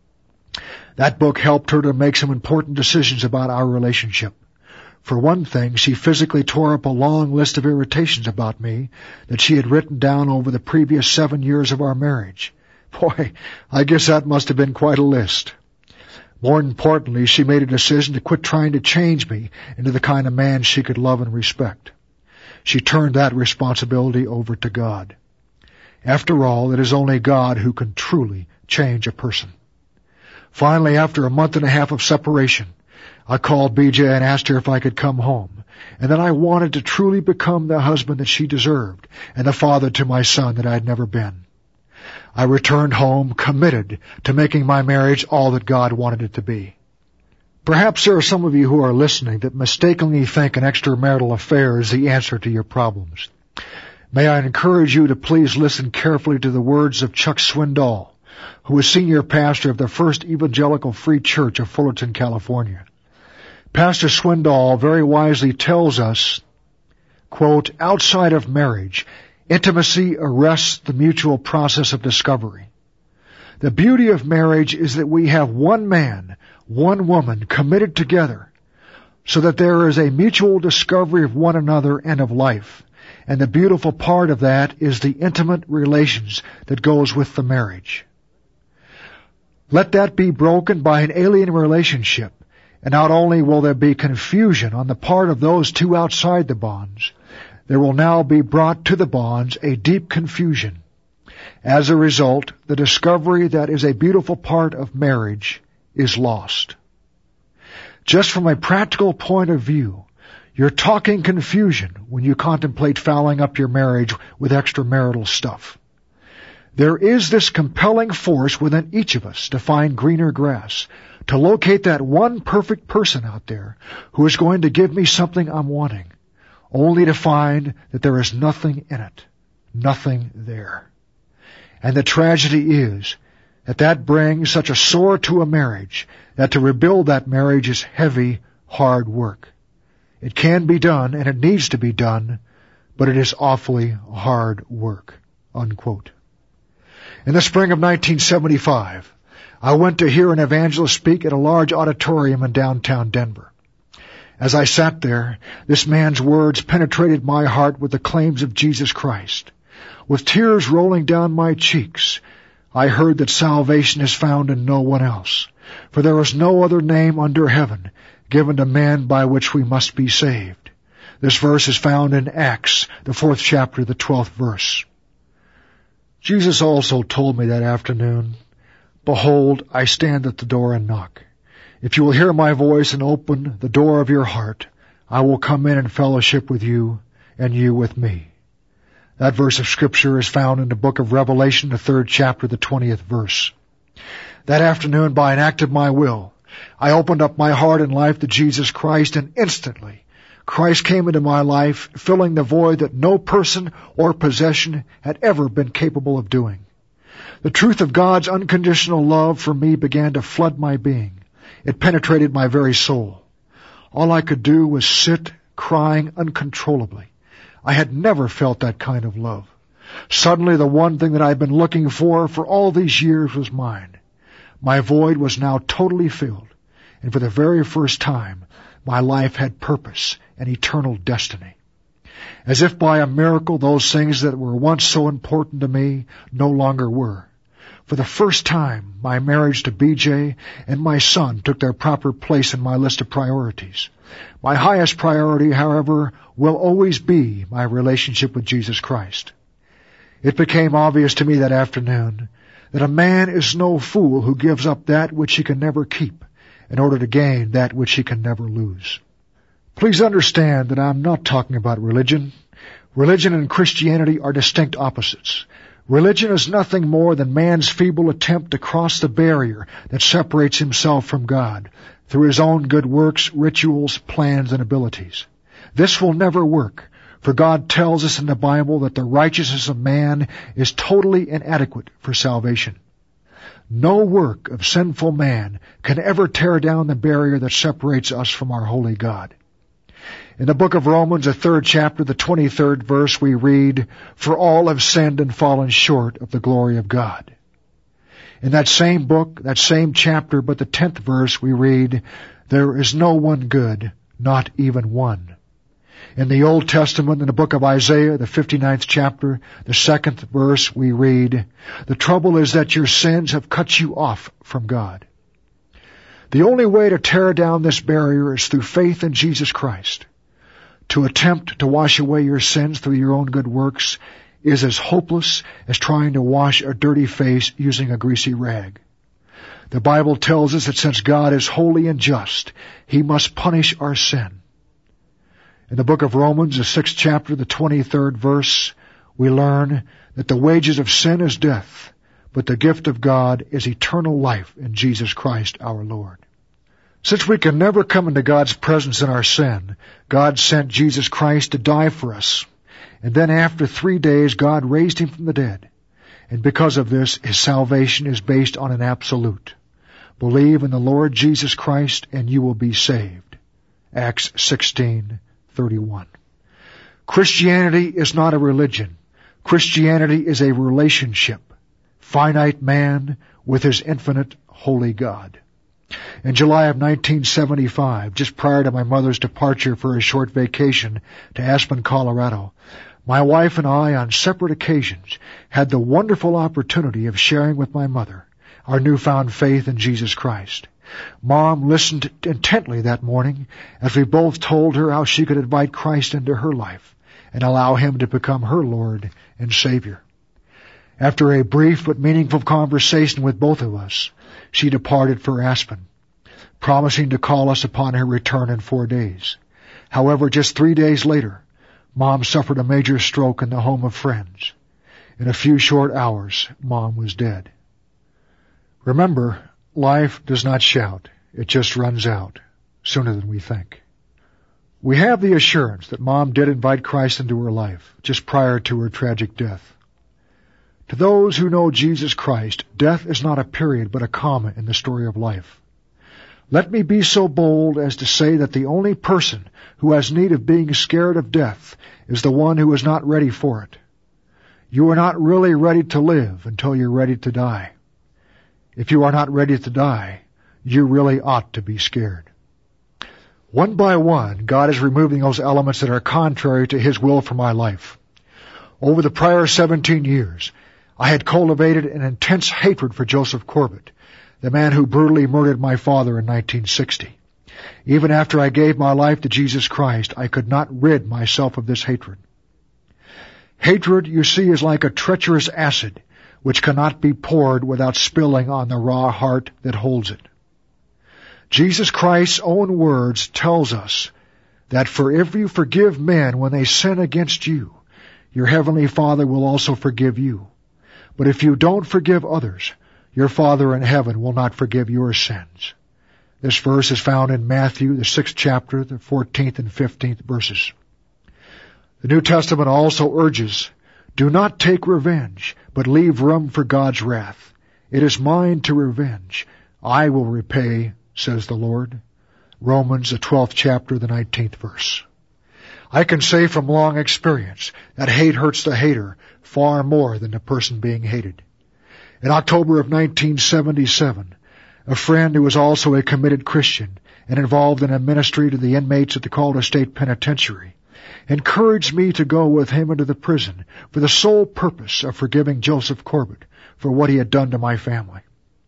That book helped her to make some important decisions about our relationship. For one thing, she physically tore up a long list of irritations about me that she had written down over the previous seven years of our marriage. Boy, I guess that must have been quite a list. More importantly, she made a decision to quit trying to change me into the kind of man she could love and respect. She turned that responsibility over to God. After all, it is only God who can truly change a person. Finally, after a month and a half of separation, I called B J and asked her if I could come home, and that I wanted to truly become the husband that she deserved and the father to my son that I had never been. I returned home committed to making my marriage all that God wanted it to be. Perhaps there are some of you who are listening that mistakenly think an extramarital affair is the answer to your problems. May I encourage you to please listen carefully to the words of Chuck Swindoll, who was senior pastor of the First Evangelical Free Church of Fullerton, California. Pastor Swindoll very wisely tells us, quote, outside of marriage, intimacy arrests the mutual process of discovery. The beauty of marriage is that we have one man, one woman committed together so that there is a mutual discovery of one another and of life. And the beautiful part of that is the intimate relations that goes with the marriage. Let that be broken by an alien relationship, and not only will there be confusion on the part of those two outside the bonds, there will now be brought to the bonds a deep confusion. As a result, the discovery that is a beautiful part of marriage is lost. Just from a practical point of view, you're talking confusion when you contemplate fouling up your marriage with extramarital stuff. There is this compelling force within each of us to find greener grass, to locate that one perfect person out there who is going to give me something I'm wanting, only to find that there is nothing in it, nothing there. And the tragedy is that that brings such a sore to a marriage that to rebuild that marriage is heavy, hard work. It can be done, and it needs to be done, but it is awfully hard work, unquote. In the spring of nineteen seventy-five, I went to hear an evangelist speak at a large auditorium in downtown Denver. As I sat there, this man's words penetrated my heart with the claims of Jesus Christ. With tears rolling down my cheeks, I heard that salvation is found in no one else, for there is no other name under heaven given to man by which we must be saved. This verse is found in Acts, the fourth chapter, the twelfth verse. Jesus also told me that afternoon, behold, I stand at the door and knock. If you will hear my voice and open the door of your heart, I will come in and fellowship with you and you with me. That verse of Scripture is found in the book of Revelation, the third chapter, the twentieth verse. That afternoon, by an act of my will, I opened up my heart and life to Jesus Christ, and instantly Christ came into my life, filling the void that no person or possession had ever been capable of doing. The truth of God's unconditional love for me began to flood my being. It penetrated my very soul. All I could do was sit crying uncontrollably. I had never felt that kind of love. Suddenly the one thing that I'd been looking for for all these years was mine. My void was now totally filled, and for the very first time, my life had purpose and eternal destiny. As if by a miracle, those things that were once so important to me no longer were. For the first time, my marriage to B J and my son took their proper place in my list of priorities. My highest priority, however, will always be my relationship with Jesus Christ. It became obvious to me that afternoon that a man is no fool who gives up that which he can never keep in order to gain that which he can never lose. Please understand that I'm not talking about religion. Religion and Christianity are distinct opposites. Religion is nothing more than man's feeble attempt to cross the barrier that separates himself from God through his own good works, rituals, plans, and abilities. This will never work, for God tells us in the Bible that the righteousness of man is totally inadequate for salvation. No work of sinful man can ever tear down the barrier that separates us from our holy God. In the book of Romans, the third chapter, the twenty-third verse, we read, "For all have sinned and fallen short of the glory of God." In that same book, that same chapter, but the tenth verse, we read, "There is no one good, not even one." In the Old Testament, in the book of Isaiah, the fifty-ninth chapter, the second verse, we read, "The trouble is that your sins have cut you off from God." The only way to tear down this barrier is through faith in Jesus Christ. To attempt to wash away your sins through your own good works is as hopeless as trying to wash a dirty face using a greasy rag. The Bible tells us that since God is holy and just, He must punish our sin. In the book of Romans, the sixth chapter, the twenty-third verse, we learn that the wages of sin is death, but the gift of God is eternal life in Jesus Christ our Lord. Since we can never come into God's presence in our sin, God sent Jesus Christ to die for us. And then after three days, God raised Him from the dead. And because of this, His salvation is based on an absolute. Believe in the Lord Jesus Christ and you will be saved. Acts sixteen thirty-one. Christianity is not a religion. Christianity is a relationship. Finite man with his infinite holy God. In July of nineteen seventy-five, just prior to my mother's departure for a short vacation to Aspen, Colorado, my wife and I, on separate occasions, had the wonderful opportunity of sharing with my mother our newfound faith in Jesus Christ. Mom listened intently that morning as we both told her how she could invite Christ into her life and allow Him to become her Lord and Savior. After a brief but meaningful conversation with both of us, she departed for Aspen, promising to call us upon her return in four days. However, just three days later, Mom suffered a major stroke in the home of friends. In a few short hours, Mom was dead. Remember, life does not shout. It just runs out sooner than we think. We have the assurance that Mom did invite Christ into her life just prior to her tragic death. To those who know Jesus Christ, death is not a period but a comma in the story of life. Let me be so bold as to say that the only person who has need of being scared of death is the one who is not ready for it. You are not really ready to live until you're ready to die. If you are not ready to die, you really ought to be scared. One by one, God is removing those elements that are contrary to His will for my life. Over the prior seventeen years, I had cultivated an intense hatred for Joseph Corbett, the man who brutally murdered my father in nineteen sixty. Even after I gave my life to Jesus Christ, I could not rid myself of this hatred. Hatred, you see, is like a treacherous acid, which cannot be poured without spilling on the raw heart that holds it. Jesus Christ's own words tells us that for if you forgive men when they sin against you, your heavenly Father will also forgive you. But if you don't forgive others, your Father in heaven will not forgive your sins. This verse is found in Matthew, the sixth chapter, the fourteenth and fifteenth verses. The New Testament also urges, "Do not take revenge, but leave room for God's wrath. It is mine to revenge. I will repay, says the Lord." Romans, the twelfth chapter, the nineteenth verse. I can say from long experience that hate hurts the hater far more than the person being hated. In October of nineteen seventy-seven, a friend who was also a committed Christian and involved in a ministry to the inmates at the Calder State Penitentiary encouraged me to go with him into the prison for the sole purpose of forgiving Joseph Corbett for what he had done to my family.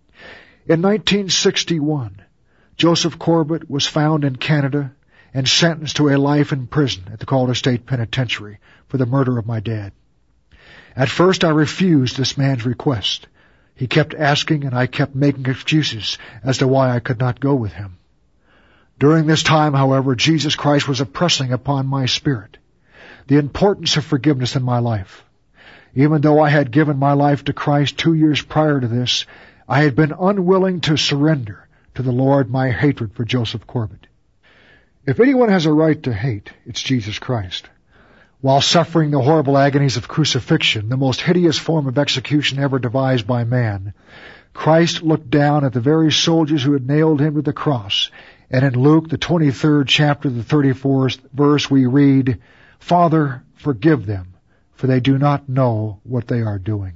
In nineteen sixty-one, Joseph Corbett was found in Canada and sentenced to a life in prison at the Calder State Penitentiary for the murder of my dad. At first I refused this man's request. He kept asking and I kept making excuses as to why I could not go with him. During this time, however, Jesus Christ was impressing upon my spirit the importance of forgiveness in my life. Even though I had given my life to Christ two years prior to this, I had been unwilling to surrender to the Lord my hatred for Joseph Corbett. If anyone has a right to hate, it's Jesus Christ. While suffering the horrible agonies of crucifixion, the most hideous form of execution ever devised by man, Christ looked down at the very soldiers who had nailed him to the cross. And in Luke, the twenty-third chapter, the thirty-fourth verse, we read, "Father, forgive them, for they do not know what they are doing."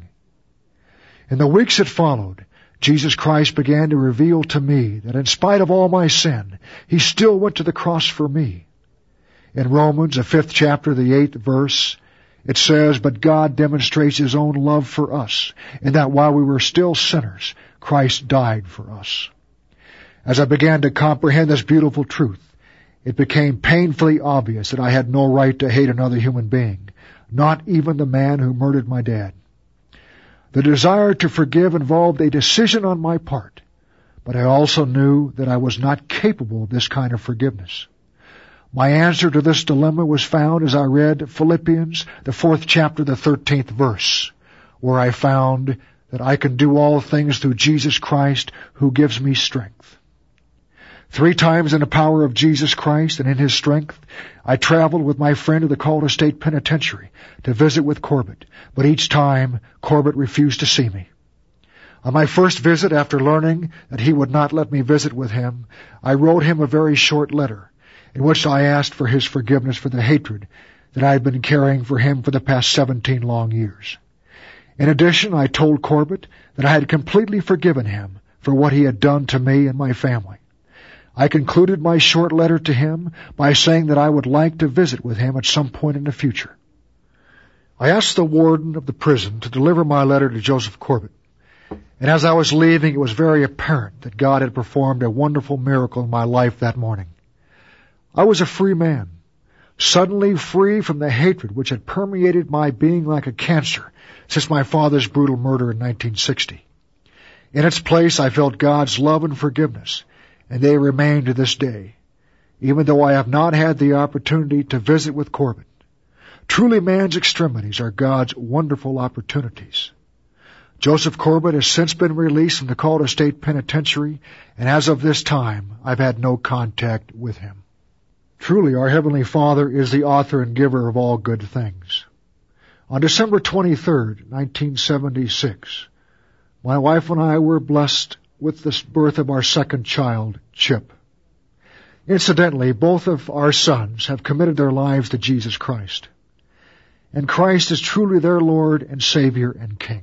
In the weeks that followed, Jesus Christ began to reveal to me that in spite of all my sin, He still went to the cross for me. In Romans, the fifth chapter, the eighth verse, it says, "But God demonstrates His own love for us, in that while we were still sinners, Christ died for us." As I began to comprehend this beautiful truth, it became painfully obvious that I had no right to hate another human being, not even the man who murdered my dad. The desire to forgive involved a decision on my part, but I also knew that I was not capable of this kind of forgiveness. My answer to this dilemma was found as I read Philippians, the fourth chapter, the thirteenth verse, where I found that I can do all things through Jesus Christ who gives me strength. Three times in the power of Jesus Christ and in His strength, I traveled with my friend to the Calder State Penitentiary to visit with Corbett, but each time Corbett refused to see me. On my first visit, after learning that he would not let me visit with him, I wrote him a very short letter, in which I asked for his forgiveness for the hatred that I had been carrying for him for the past seventeen long years. In addition, I told Corbett that I had completely forgiven him for what he had done to me and my family. I concluded my short letter to him by saying that I would like to visit with him at some point in the future. I asked the warden of the prison to deliver my letter to Joseph Corbett, and as I was leaving, it was very apparent that God had performed a wonderful miracle in my life that morning. I was a free man, suddenly free from the hatred which had permeated my being like a cancer since my father's brutal murder in nineteen sixty. In its place, I felt God's love and forgiveness, and they remain to this day, even though I have not had the opportunity to visit with Corbett. Truly, man's extremities are God's wonderful opportunities. Joseph Corbett has since been released from the Calder State Penitentiary, and as of this time, I've had no contact with him. Truly, our Heavenly Father is the author and giver of all good things. On December twenty-third, nineteen seventy-six, my wife and I were blessed with the birth of our second child, Chip. Incidentally, both of our sons have committed their lives to Jesus Christ, and Christ is truly their Lord and Savior and King.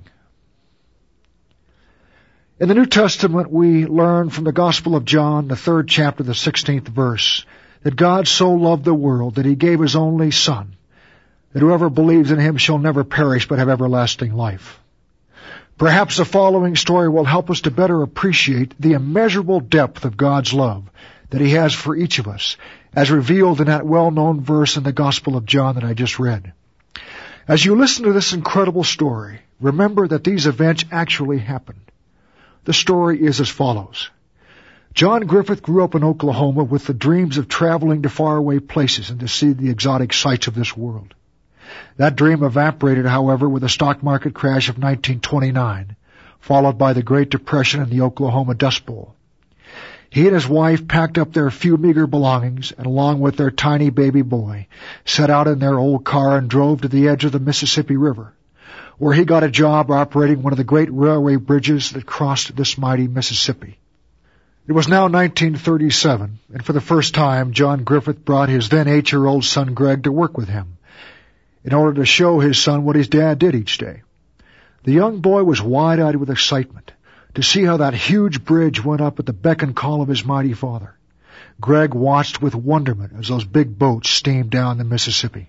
In the New Testament, we learn from the Gospel of John, the third chapter, the sixteenth verse, that God so loved the world that He gave His only Son, that whoever believes in Him shall never perish but have everlasting life. Perhaps the following story will help us to better appreciate the immeasurable depth of God's love that He has for each of us, as revealed in that well-known verse in the Gospel of John that I just read. As you listen to this incredible story, remember that these events actually happened. The story is as follows. John Griffith grew up in Oklahoma with the dreams of traveling to faraway places and to see the exotic sights of this world. That dream evaporated, however, with the stock market crash of nineteen twenty-nine, followed by the Great Depression and the Oklahoma Dust Bowl. He and his wife packed up their few meager belongings and, along with their tiny baby boy, set out in their old car and drove to the edge of the Mississippi River, where he got a job operating one of the great railway bridges that crossed this mighty Mississippi. It was now nineteen thirty-seven, and for the first time, John Griffith brought his then eight-year-old son Greg to work with him, in order to show his son what his dad did each day. The young boy was wide-eyed with excitement to see how that huge bridge went up at the beck and call of his mighty father. Greg watched with wonderment as those big boats steamed down the Mississippi.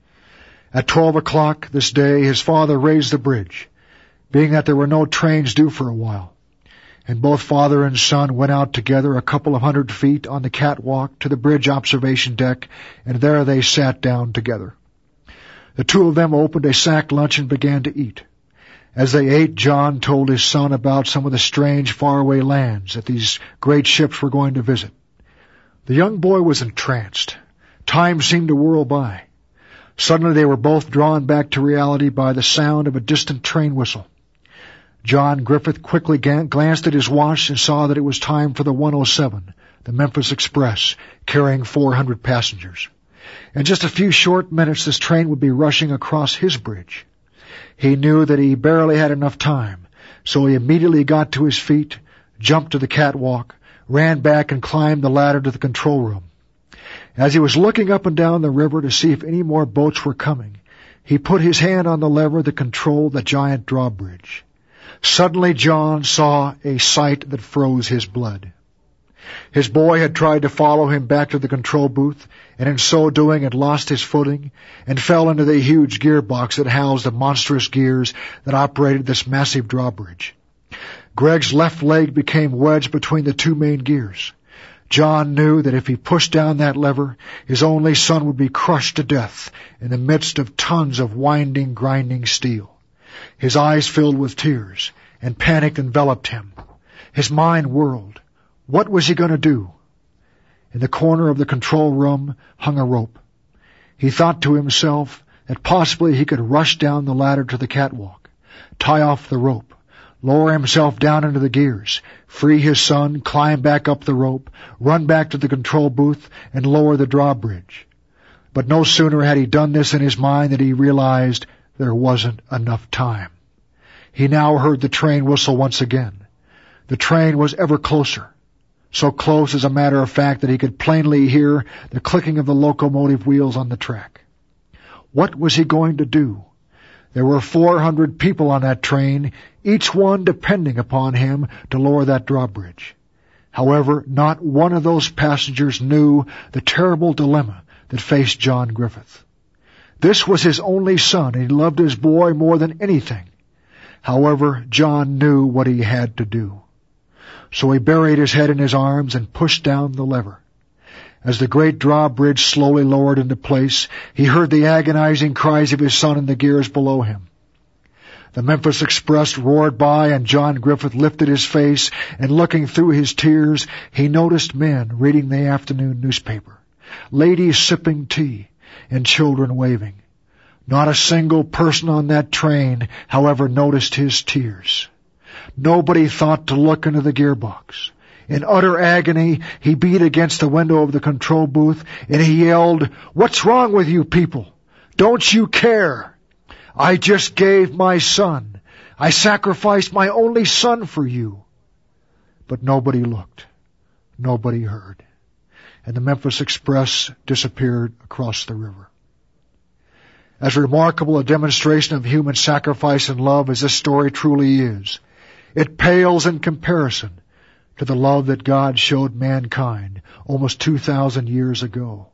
At twelve o'clock this day, his father raised the bridge, being that there were no trains due for a while, and both father and son went out together a couple of hundred feet on the catwalk to the bridge observation deck, and there they sat down together. The two of them opened a sack lunch and began to eat. As they ate, John told his son about some of the strange faraway lands that these great ships were going to visit. The young boy was entranced. Time seemed to whirl by. Suddenly they were both drawn back to reality by the sound of a distant train whistle. John Griffith quickly glanced at his watch and saw that it was time for the one oh seven, the Memphis Express, carrying four hundred passengers. In just a few short minutes, this train would be rushing across his bridge. He knew that he barely had enough time, so he immediately got to his feet, jumped to the catwalk, ran back and climbed the ladder to the control room. As he was looking up and down the river to see if any more boats were coming, he put his hand on the lever that controlled the giant drawbridge. Suddenly John saw a sight that froze his blood. His boy had tried to follow him back to the control booth, and in so doing had lost his footing and fell into the huge gearbox that housed the monstrous gears that operated this massive drawbridge. Greg's left leg became wedged between the two main gears. John knew that if he pushed down that lever, his only son would be crushed to death in the midst of tons of winding, grinding steel. His eyes filled with tears, and panic enveloped him. His mind whirled. What was he going to do? In the corner of the control room hung a rope. He thought to himself that possibly he could rush down the ladder to the catwalk, tie off the rope, lower himself down into the gears, free his son, climb back up the rope, run back to the control booth, and lower the drawbridge. But no sooner had he done this in his mind than he realized there wasn't enough time. He now heard the train whistle once again. The train was ever closer, so close as a matter of fact that he could plainly hear the clicking of the locomotive wheels on the track. What was he going to do? There were four hundred people on that train, each one depending upon him to lower that drawbridge. However, not one of those passengers knew the terrible dilemma that faced John Griffith. This was his only son, and he loved his boy more than anything. However, John knew what he had to do. So he buried his head in his arms and pushed down the lever. As the great drawbridge slowly lowered into place, he heard the agonizing cries of his son in the gears below him. The Memphis Express roared by, and John Griffith lifted his face, and looking through his tears, he noticed men reading the afternoon newspaper, ladies sipping tea, and children waving. Not a single person on that train, however, noticed his tears. Nobody thought to look into the gearbox. In utter agony, he beat against the window of the control booth, and he yelled, "What's wrong with you people? Don't you care? I just gave my son. I sacrificed my only son for you." But nobody looked. Nobody heard. And the Memphis Express disappeared across the river. As remarkable a demonstration of human sacrifice and love as this story truly is, it pales in comparison to the love that God showed mankind almost two thousand years ago.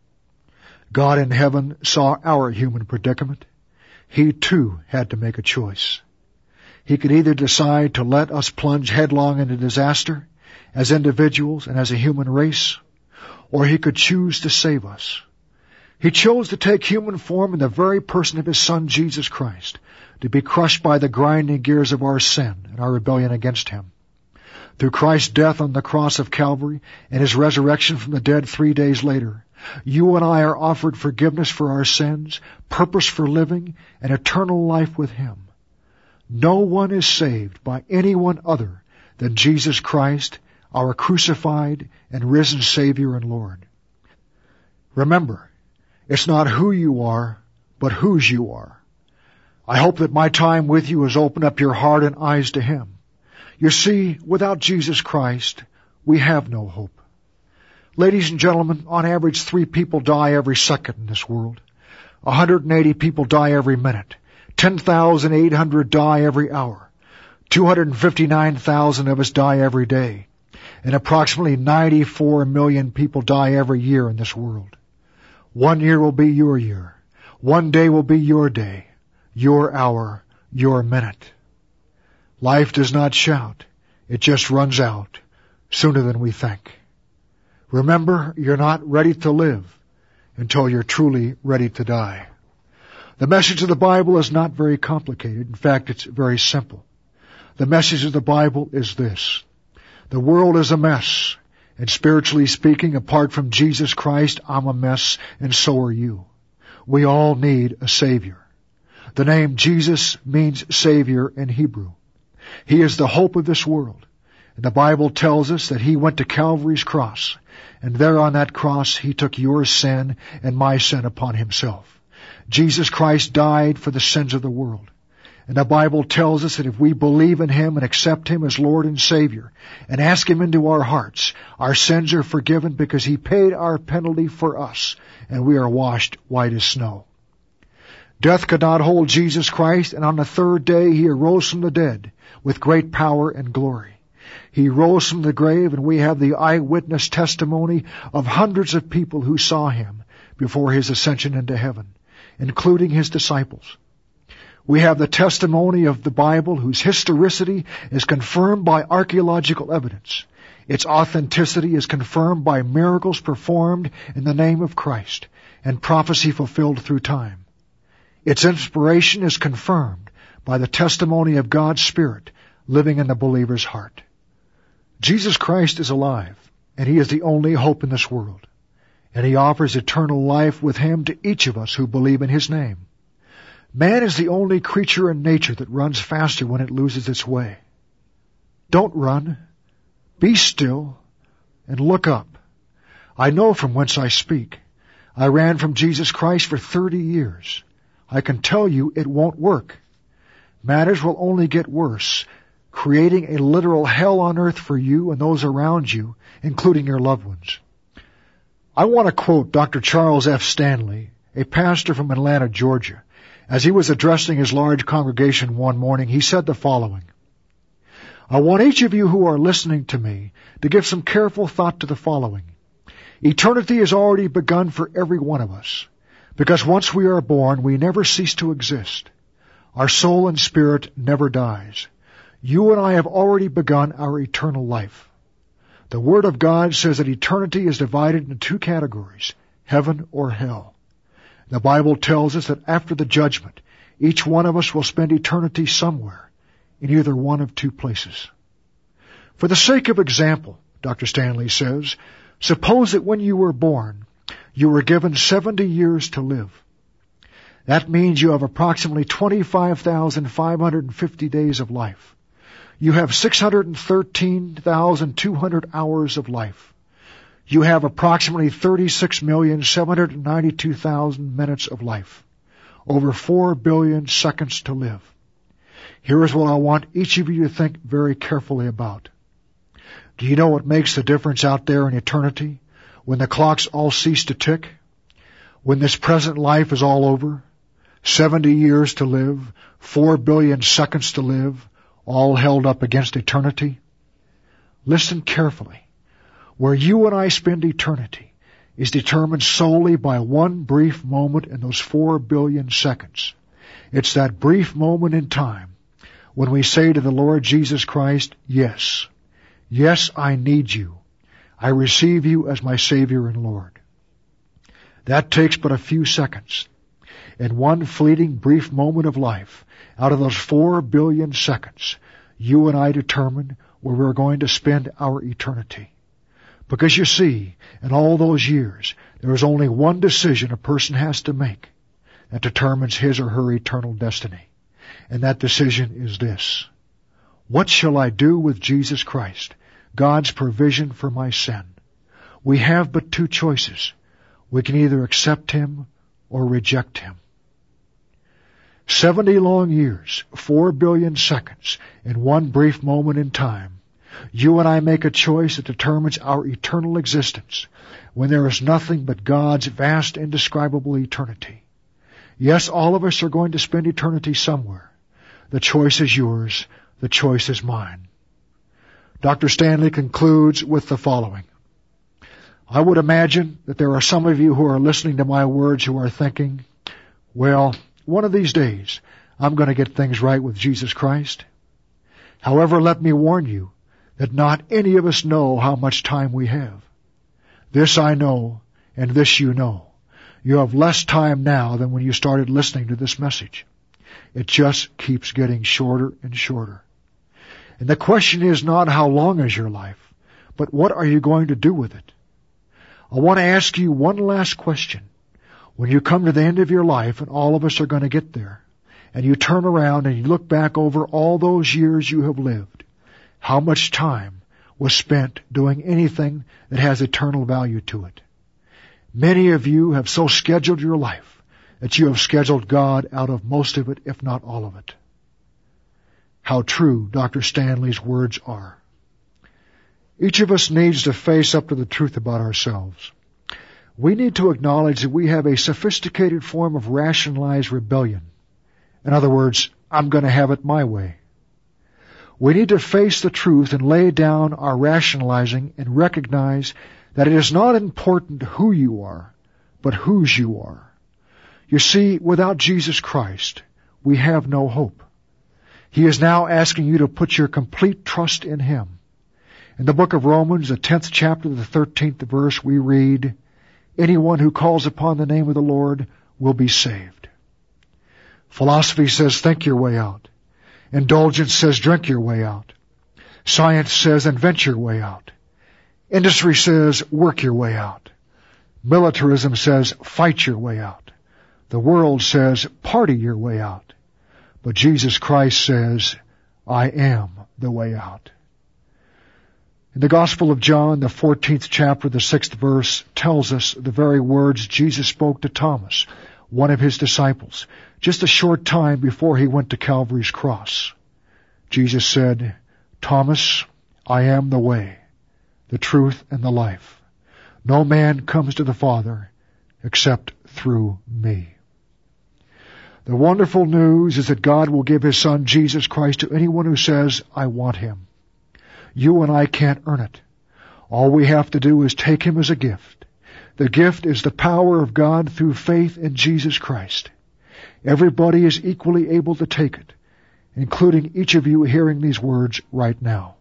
God in heaven saw our human predicament. He too had to make a choice. He could either decide to let us plunge headlong into disaster as individuals and as a human race, or he could choose to save us. He chose to take human form in the very person of his Son, Jesus Christ, to be crushed by the grinding gears of our sin and our rebellion against him. Through Christ's death on the cross of Calvary and his resurrection from the dead three days later, you and I are offered forgiveness for our sins, purpose for living, and eternal life with him. No one is saved by anyone other than Jesus Christ, our crucified and risen Savior and Lord. Remember, it's not who you are, but whose you are. I hope that my time with you has opened up your heart and eyes to him. You see, without Jesus Christ, we have no hope. Ladies and gentlemen, on average, three people die every second in this world. one hundred eighty people die every minute. ten thousand eight hundred die every hour. two hundred fifty-nine thousand of us die every day. And approximately ninety-four million people die every year in this world. One year will be your year. One day will be your day, your hour, your minute. Life does not shout. It just runs out sooner than we think. Remember, you're not ready to live until you're truly ready to die. The message of the Bible is not very complicated. In fact, it's very simple. The message of the Bible is this: the world is a mess, and spiritually speaking, apart from Jesus Christ, I'm a mess, and so are you. We all need a Savior. The name Jesus means Savior in Hebrew. He is the hope of this world, And the Bible tells us that He went to Calvary's cross, and there on that cross He took your sin and my sin upon Himself. Jesus Christ died for the sins of the world. And the Bible tells us that if we believe in Him and accept Him as Lord and Savior and ask Him into our hearts, our sins are forgiven because He paid our penalty for us, and we are washed white as snow. Death could not hold Jesus Christ, and on the third day He arose from the dead with great power and glory. He rose from the grave, and we have the eyewitness testimony of hundreds of people who saw Him before His ascension into heaven, including His disciples. We have the testimony of the Bible, whose historicity is confirmed by archaeological evidence. Its authenticity is confirmed by miracles performed in the name of Christ and prophecy fulfilled through time. Its inspiration is confirmed by the testimony of God's Spirit living in the believer's heart. Jesus Christ is alive, and He is the only hope in this world. And He offers eternal life with Him to each of us who believe in His name. Man is the only creature in nature that runs faster when it loses its way. Don't run. Be still and look up. I know from whence I speak. I ran from Jesus Christ for thirty years. I can tell you it won't work. Matters will only get worse, creating a literal hell on earth for you and those around you, including your loved ones. I want to quote Doctor Charles F. Stanley, a pastor from Atlanta, Georgia. As he was addressing his large congregation one morning, he said the following: I want each of you who are listening to me to give some careful thought to the following. Eternity has already begun for every one of us, because once we are born, we never cease to exist. Our soul and spirit never dies. You and I have already begun our eternal life. The Word of God says that eternity is divided into two categories, heaven or hell. The Bible tells us that after the judgment, each one of us will spend eternity somewhere, in either one of two places. For the sake of example, Doctor Stanley says, suppose that when you were born, you were given seventy years to live. That means you have approximately twenty-five thousand five hundred fifty days of life. You have six hundred thirteen thousand two hundred hours of life. You have approximately thirty-six million seven hundred ninety-two thousand minutes of life. Over four billion seconds to live. Here is what I want each of you to think very carefully about. Do you know what makes the difference out there in eternity, when the clocks all cease to tick? When this present life is all over? Seventy years to live, four billion seconds to live, all held up against eternity? Listen carefully. Where you and I spend eternity is determined solely by one brief moment in those four billion seconds. It's that brief moment in time when we say to the Lord Jesus Christ, yes, yes, I need you. I receive you as my Savior and Lord. That takes but a few seconds. In one fleeting brief moment of life, out of those four billion seconds, you and I determine where we're going to spend our eternity. Because you see, in all those years, there is only one decision a person has to make that determines his or her eternal destiny. And that decision is this: what shall I do with Jesus Christ, God's provision for my sin? We have but two choices. We can either accept Him or reject Him. Seventy long years, four billion seconds, in one brief moment in time, you and I make a choice that determines our eternal existence, when there is nothing but God's vast, indescribable eternity. Yes, all of us are going to spend eternity somewhere. The choice is yours. The choice is mine. Doctor Stanley concludes with the following. I would imagine that there are some of you who are listening to my words who are thinking, well, one of these days, I'm going to get things right with Jesus Christ. However, let me warn you that not any of us know how much time we have. This I know, and this you know. You have less time now than when you started listening to this message. It just keeps getting shorter and shorter. And the question is not how long is your life, but what are you going to do with it? I want to ask you one last question. When you come to the end of your life, and all of us are going to get there, and you turn around and you look back over all those years you have lived, how much time was spent doing anything that has eternal value to it. Many of you have so scheduled your life that you have scheduled God out of most of it, if not all of it. How true Doctor Stanley's words are. Each of us needs to face up to the truth about ourselves. We need to acknowledge that we have a sophisticated form of rationalized rebellion. In other words, I'm going to have it my way. We need to face the truth and lay down our rationalizing and recognize that it is not important who you are, but whose you are. You see, without Jesus Christ, we have no hope. He is now asking you to put your complete trust in Him. In the book of Romans, the tenth chapter, the thirteenth verse, we read, anyone who calls upon the name of the Lord will be saved. Philosophy says think your way out. Indulgence says drink your way out. Science says invent your way out. Industry says work your way out. Militarism says fight your way out. The world says party your way out. But Jesus Christ says, I am the way out. In the Gospel of John, the fourteenth chapter, the sixth verse, tells us the very words Jesus spoke to Thomas, one of His disciples, just a short time before He went to Calvary's cross. Jesus said, Thomas, I am the way, the truth, and the life. No man comes to the Father except through me. The wonderful news is that God will give His Son, Jesus Christ, to anyone who says, I want Him. You and I can't earn it. All we have to do is take Him as a gift. The gift is the power of God through faith in Jesus Christ. Everybody is equally able to take it, including each of you hearing these words right now.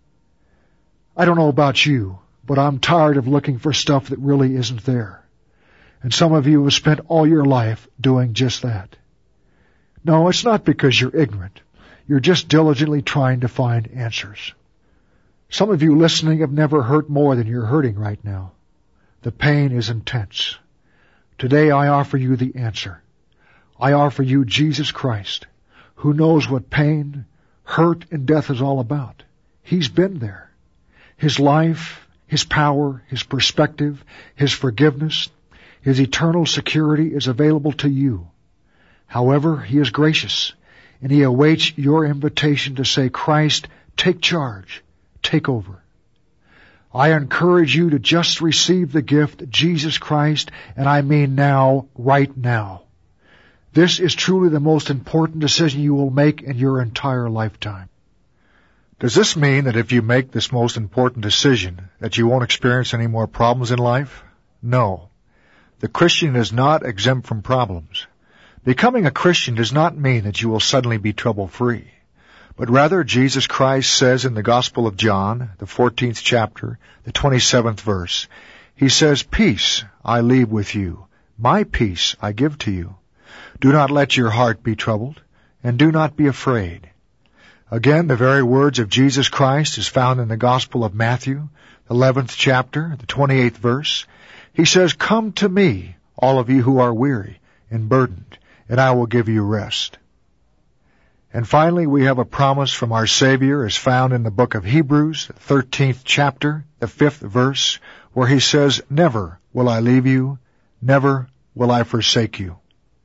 I don't know about you, but I'm tired of looking for stuff that really isn't there. And some of you have spent all your life doing just that. No, it's not because you're ignorant. You're just diligently trying to find answers. Some of you listening have never hurt more than you're hurting right now. The pain is intense. Today I offer you the answer. I offer you Jesus Christ, who knows what pain, hurt, and death is all about. He's been there. His life, His power, His perspective, His forgiveness, His eternal security is available to you. However, He is gracious, and He awaits your invitation to say, Christ, take charge, take over. I encourage you to just receive the gift, Jesus Christ, and I mean now, right now. This is truly the most important decision you will make in your entire lifetime. Does this mean that if you make this most important decision, that you won't experience any more problems in life? No. The Christian is not exempt from problems. Becoming a Christian does not mean that you will suddenly be trouble-free. But rather, Jesus Christ says in the Gospel of John, the fourteenth chapter, the twenty-seventh verse, He says, Peace I leave with you, my peace I give to you. Do not let your heart be troubled, and do not be afraid. Again, the very words of Jesus Christ is found in the Gospel of Matthew, the eleventh chapter, the twenty-eighth verse. He says, Come to me, all of you who are weary and burdened, and I will give you rest. And finally, we have a promise from our Savior as found in the book of Hebrews, the thirteenth chapter, the fifth verse, where He says, Never will I leave you, never will I forsake you.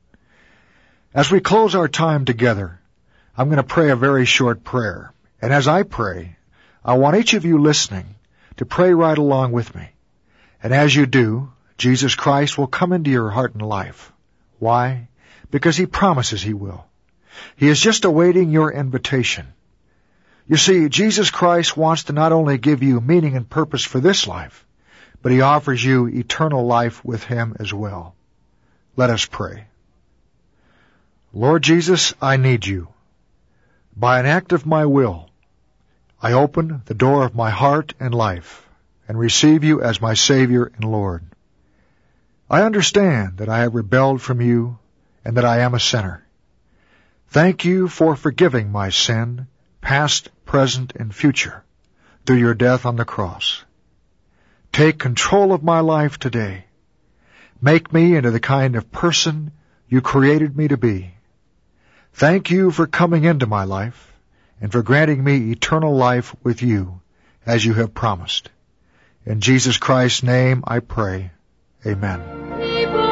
As we close our time together, I'm going to pray a very short prayer. And as I pray, I want each of you listening to pray right along with me. And as you do, Jesus Christ will come into your heart and life. Why? Because He promises He will. He is just awaiting your invitation. You see, Jesus Christ wants to not only give you meaning and purpose for this life, but He offers you eternal life with Him as well. Let us pray. Lord Jesus, I need You. By an act of my will, I open the door of my heart and life and receive You as my Savior and Lord. I understand that I have rebelled from You and that I am a sinner. Thank You for forgiving my sin, past, present, and future, through Your death on the cross. Take control of my life today. Make me into the kind of person You created me to be. Thank You for coming into my life and for granting me eternal life with You. as you have promised. In Jesus Christ's name I pray. Amen.